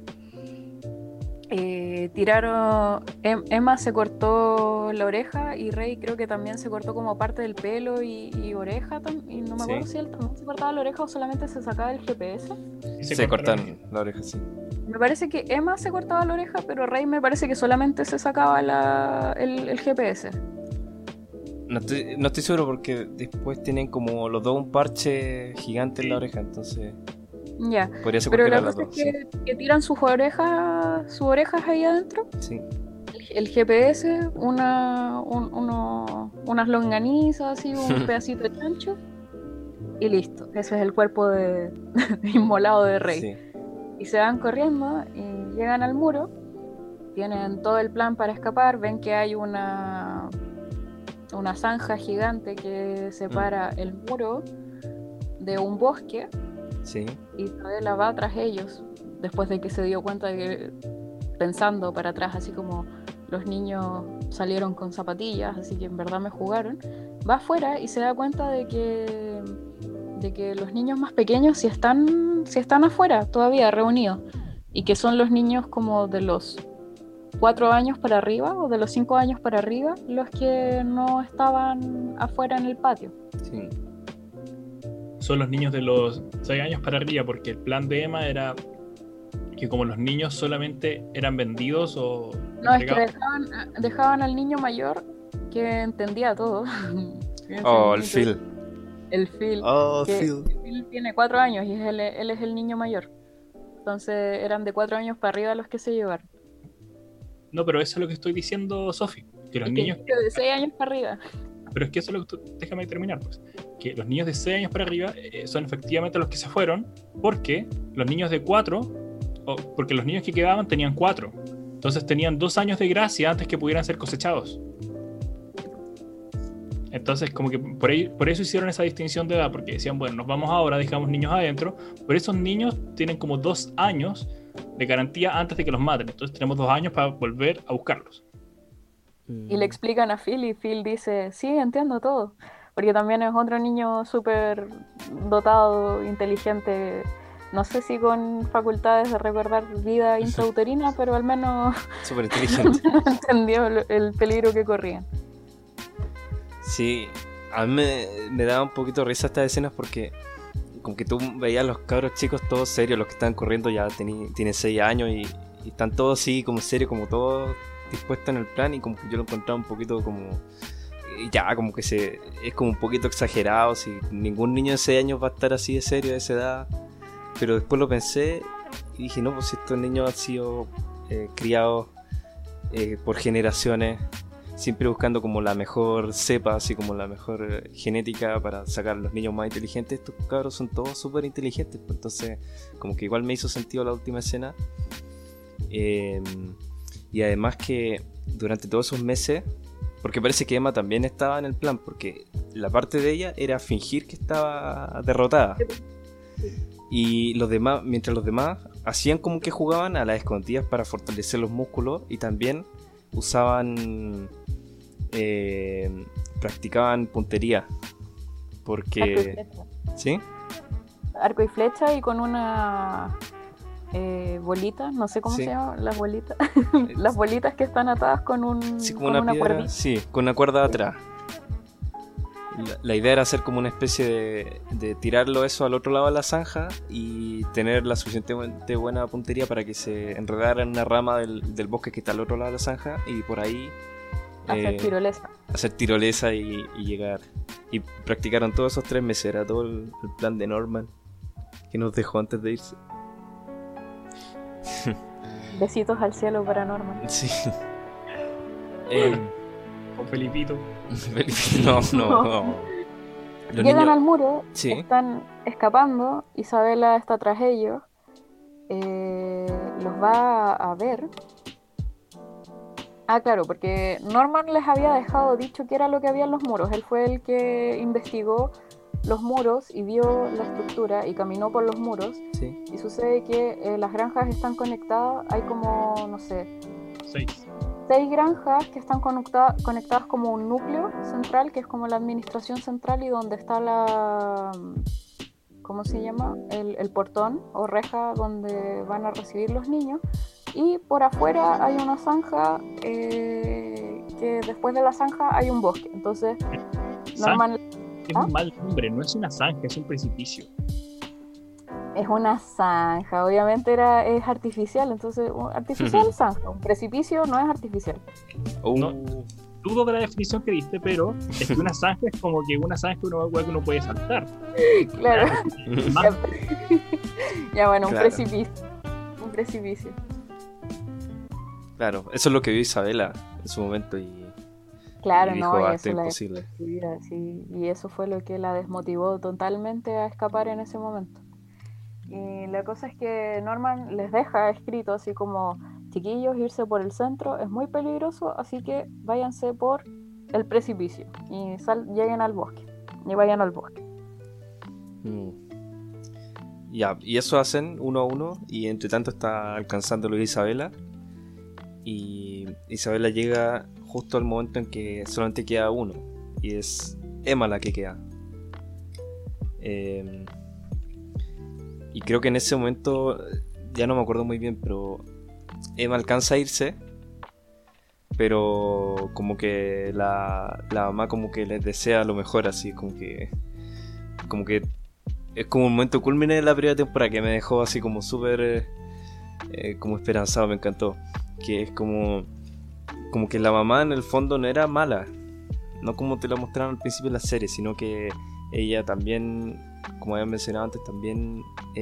Emma se cortó la oreja y Rey creo que también se cortó como parte del pelo y oreja, y no me acuerdo si él también se cortaba la oreja o solamente se sacaba el GPS. Se cortan la oreja, sí. Me parece que Emma se cortaba la oreja, pero Rey me parece que solamente se sacaba el GPS. No estoy seguro porque después tienen como los dos un parche gigante en la oreja, entonces Ya, podría ser pero cualquiera la de las cosa dos. es que tiran sus orejas ahí adentro, Sí. el GPS, unas longanizas, así, un pedacito de chancho, y listo. Ese es el cuerpo inmolado de Rey. Sí. y se van corriendo y llegan al muro, tienen todo el plan para escapar, ven que hay una zanja gigante que separa el muro de un bosque. Sí. Y Isabela va tras ellos después de que se dio cuenta de que, pensando para atrás, así como los niños salieron con zapatillas, así que en verdad me jugaron, va afuera y se da cuenta de que los niños más pequeños sí están afuera todavía reunidos, y que son los niños como de los 4 años para arriba o de los 5 años para arriba los que no estaban afuera en el patio. Sí. Son los niños de los 6 años para arriba, porque el plan de Emma era que como los niños solamente eran vendidos o No, es que entregados. dejaban al niño mayor que entendía todo. Oh, el Phil. El Phil. Oh, que Phil. Phil tiene 4 años y él es el niño mayor. Entonces eran de 4 años para arriba los que se llevaron. No, pero eso es lo que estoy diciendo, Sofi, que los Y niños... que de 6 años para arriba. Pero es que eso es lo que déjame terminar, pues. Que los niños de 6 años para arriba son efectivamente los que se fueron, porque los niños de 4, porque los niños que quedaban tenían 4. Entonces tenían 2 años de gracia antes que pudieran ser cosechados. Entonces, como que por eso hicieron esa distinción de edad, porque decían, bueno, nos vamos ahora, dejamos niños adentro, pero esos niños tienen como 2 años de garantía antes de que los maten. Entonces tenemos 2 años para volver a buscarlos. Y le explican a Phil y Phil dice, sí, entiendo todo. Porque también es otro niño súper dotado, inteligente. No sé si con facultades de recordar vida intrauterina, pero al menos Súper inteligente. entendió el peligro que corrían. Sí, a mí me daba un poquito de risa estas escenas porque como que tú veías a los cabros chicos todos serios, los que están corriendo ya tienen 6 años y están todos así como serios, como todos dispuestos en el plan, y como que yo lo encontraba un poquito como ya como que es como un poquito exagerado, si ningún niño de 6 años va a estar así de serio a esa edad. Pero después lo pensé y dije, no, pues estos niños han sido criados por generaciones, siempre buscando como la mejor cepa, así como la mejor genética para sacar los niños más inteligentes. Estos cabros son todos súper inteligentes, pues entonces como que igual me hizo sentido la última escena. Y además que durante todos esos meses, porque parece que Emma también estaba en el plan, porque la parte de ella era fingir que estaba derrotada. Y los demás, mientras los demás hacían como que jugaban a las escondidas para fortalecer los músculos, y también usaban, practicaban puntería, porque ¿sí? Arco y flecha y con una bolita, no sé cómo Sí. se llama, las bolitas. Las bolitas que están atadas con Sí, como con una piedra, cuerdita. sí, con una cuerda atrás. La idea era hacer como una especie de tirarlo eso al otro lado de la zanja y tener la suficientemente buena puntería para que se enredara en una rama del bosque que está al otro lado de la zanja, y por ahí Hacer tirolesa. hacer tirolesa y llegar. Y practicaron todos esos 3 meses, era todo el plan de Norman que nos dejó antes de irse. Besitos al cielo para Norman. Sí. Con Felipito. No. Los Llegan niños- al muro, Sí. están escapando, Isabela está tras ellos, los va a ver. Ah, claro, porque Norman les había dejado dicho qué era lo que había en los muros. Él fue el que investigó los muros y vio la estructura y caminó por los muros. Sí. Y sucede que las granjas están conectadas, hay como, no sé, 6. 6 granjas que están conectadas como un núcleo central, que es como la administración central, y donde está la... ¿Cómo se llama? El portón o reja donde van a recibir los niños. Y por afuera hay una zanja, que después de la zanja hay un bosque. Entonces, Norman... Es un mal nombre, no es una zanja, es un precipicio. Es una zanja, obviamente es artificial, entonces artificial zanja, un precipicio no es artificial. No. Dudo de la definición que diste, pero es que una zanja es como que una zanja es una hueá que uno puede saltar. Claro. Más- Ya bueno, Claro. un precipicio. Claro, eso es lo que vio Isabela en su momento y Claro, dijo, no, y esto eso es la imposible. destruida, sí, y eso fue lo que la desmotivó totalmente a escapar en ese momento. Y la cosa es que Norman les deja escrito así como, chiquillos, irse por el centro es muy peligroso, así que váyanse por el precipicio y lleguen al bosque y vayan al bosque. Ya, y eso hacen uno a uno, y entre tanto está alcanzándolo Isabela. Y Isabela llega justo al momento en que solamente queda uno, y es Emma la que queda. Y creo que en ese momento, ya no me acuerdo muy bien, pero Emma alcanza a irse, pero como que la mamá como que les desea lo mejor, así como que es como un momento culmine de la primera temporada que me dejó así como súper como esperanzado, me encantó. Que es como que la mamá en el fondo no era mala, no como te lo mostraron al principio de la serie, sino que ella también, como había mencionado antes, también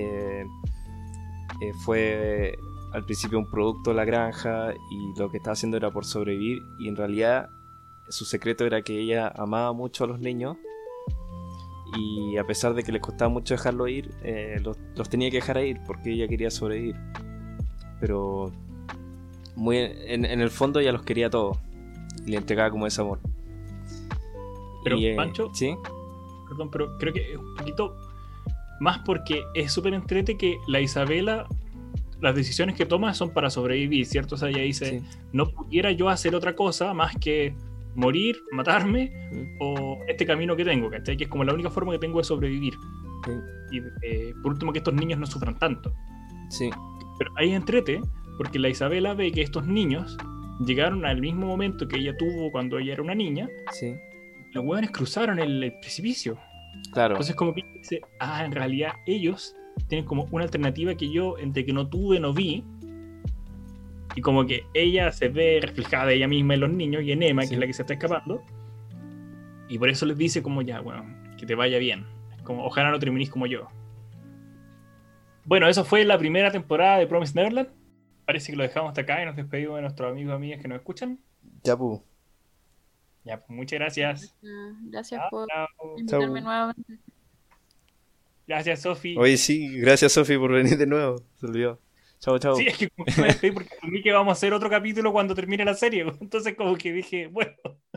fue al principio un producto de la granja, y lo que estaba haciendo era por sobrevivir, y en realidad su secreto era que ella amaba mucho a los niños, y a pesar de que les costaba mucho dejarlo ir, los tenía que dejar ir porque ella quería sobrevivir. Pero muy en el fondo ella los quería todos y le entregaba como ese amor. Pero y, Pancho, ¿sí? perdón, pero creo que es un poquito más porque es súper entrete que la Isabela, las decisiones que toma son para sobrevivir, ¿cierto? O sea, ella dice, Sí. no pudiera yo hacer otra cosa más que morir, matarme, o este camino que tengo, ¿cachai? Que es como la única forma que tengo de sobrevivir. Sí. Y por último, que estos niños no sufran tanto. Sí. Pero ahí entrete, porque la Isabela ve que estos niños llegaron al mismo momento que ella tuvo cuando ella era una niña. Sí. Los hueones cruzaron el precipicio. Claro. Entonces como que dice, en realidad ellos tienen como una alternativa que yo, entre que no tuve, no vi. Y como que ella se ve reflejada ella misma en los niños y en Emma, Sí. que es la que se está escapando. Y por eso les dice como ya, bueno, que te vaya bien. Como ojalá no terminís como yo. Bueno, eso fue la primera temporada de Promised Neverland. Parece que lo dejamos hasta acá y nos despedimos de nuestros amigos y amigas que nos escuchan. Ya, pu. Ya, pues muchas gracias. Gracias por Chao. invitarme Chau. nuevamente. Gracias, Sofi. Oye, sí, gracias Sofi por venir de nuevo. Se olvidó. Chao, chao. Sí, es que como que me despedí porque asumí que vamos a hacer otro capítulo cuando termine la serie. Entonces como que dije, bueno.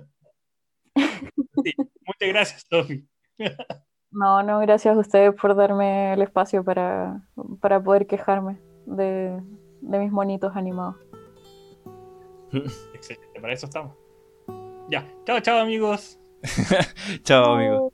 Sí, muchas gracias, Sofi. No, gracias a ustedes por darme el espacio para poder quejarme de mis monitos animados. Excelente, para eso estamos. Ya, chao, chao amigos. Chao, amigo.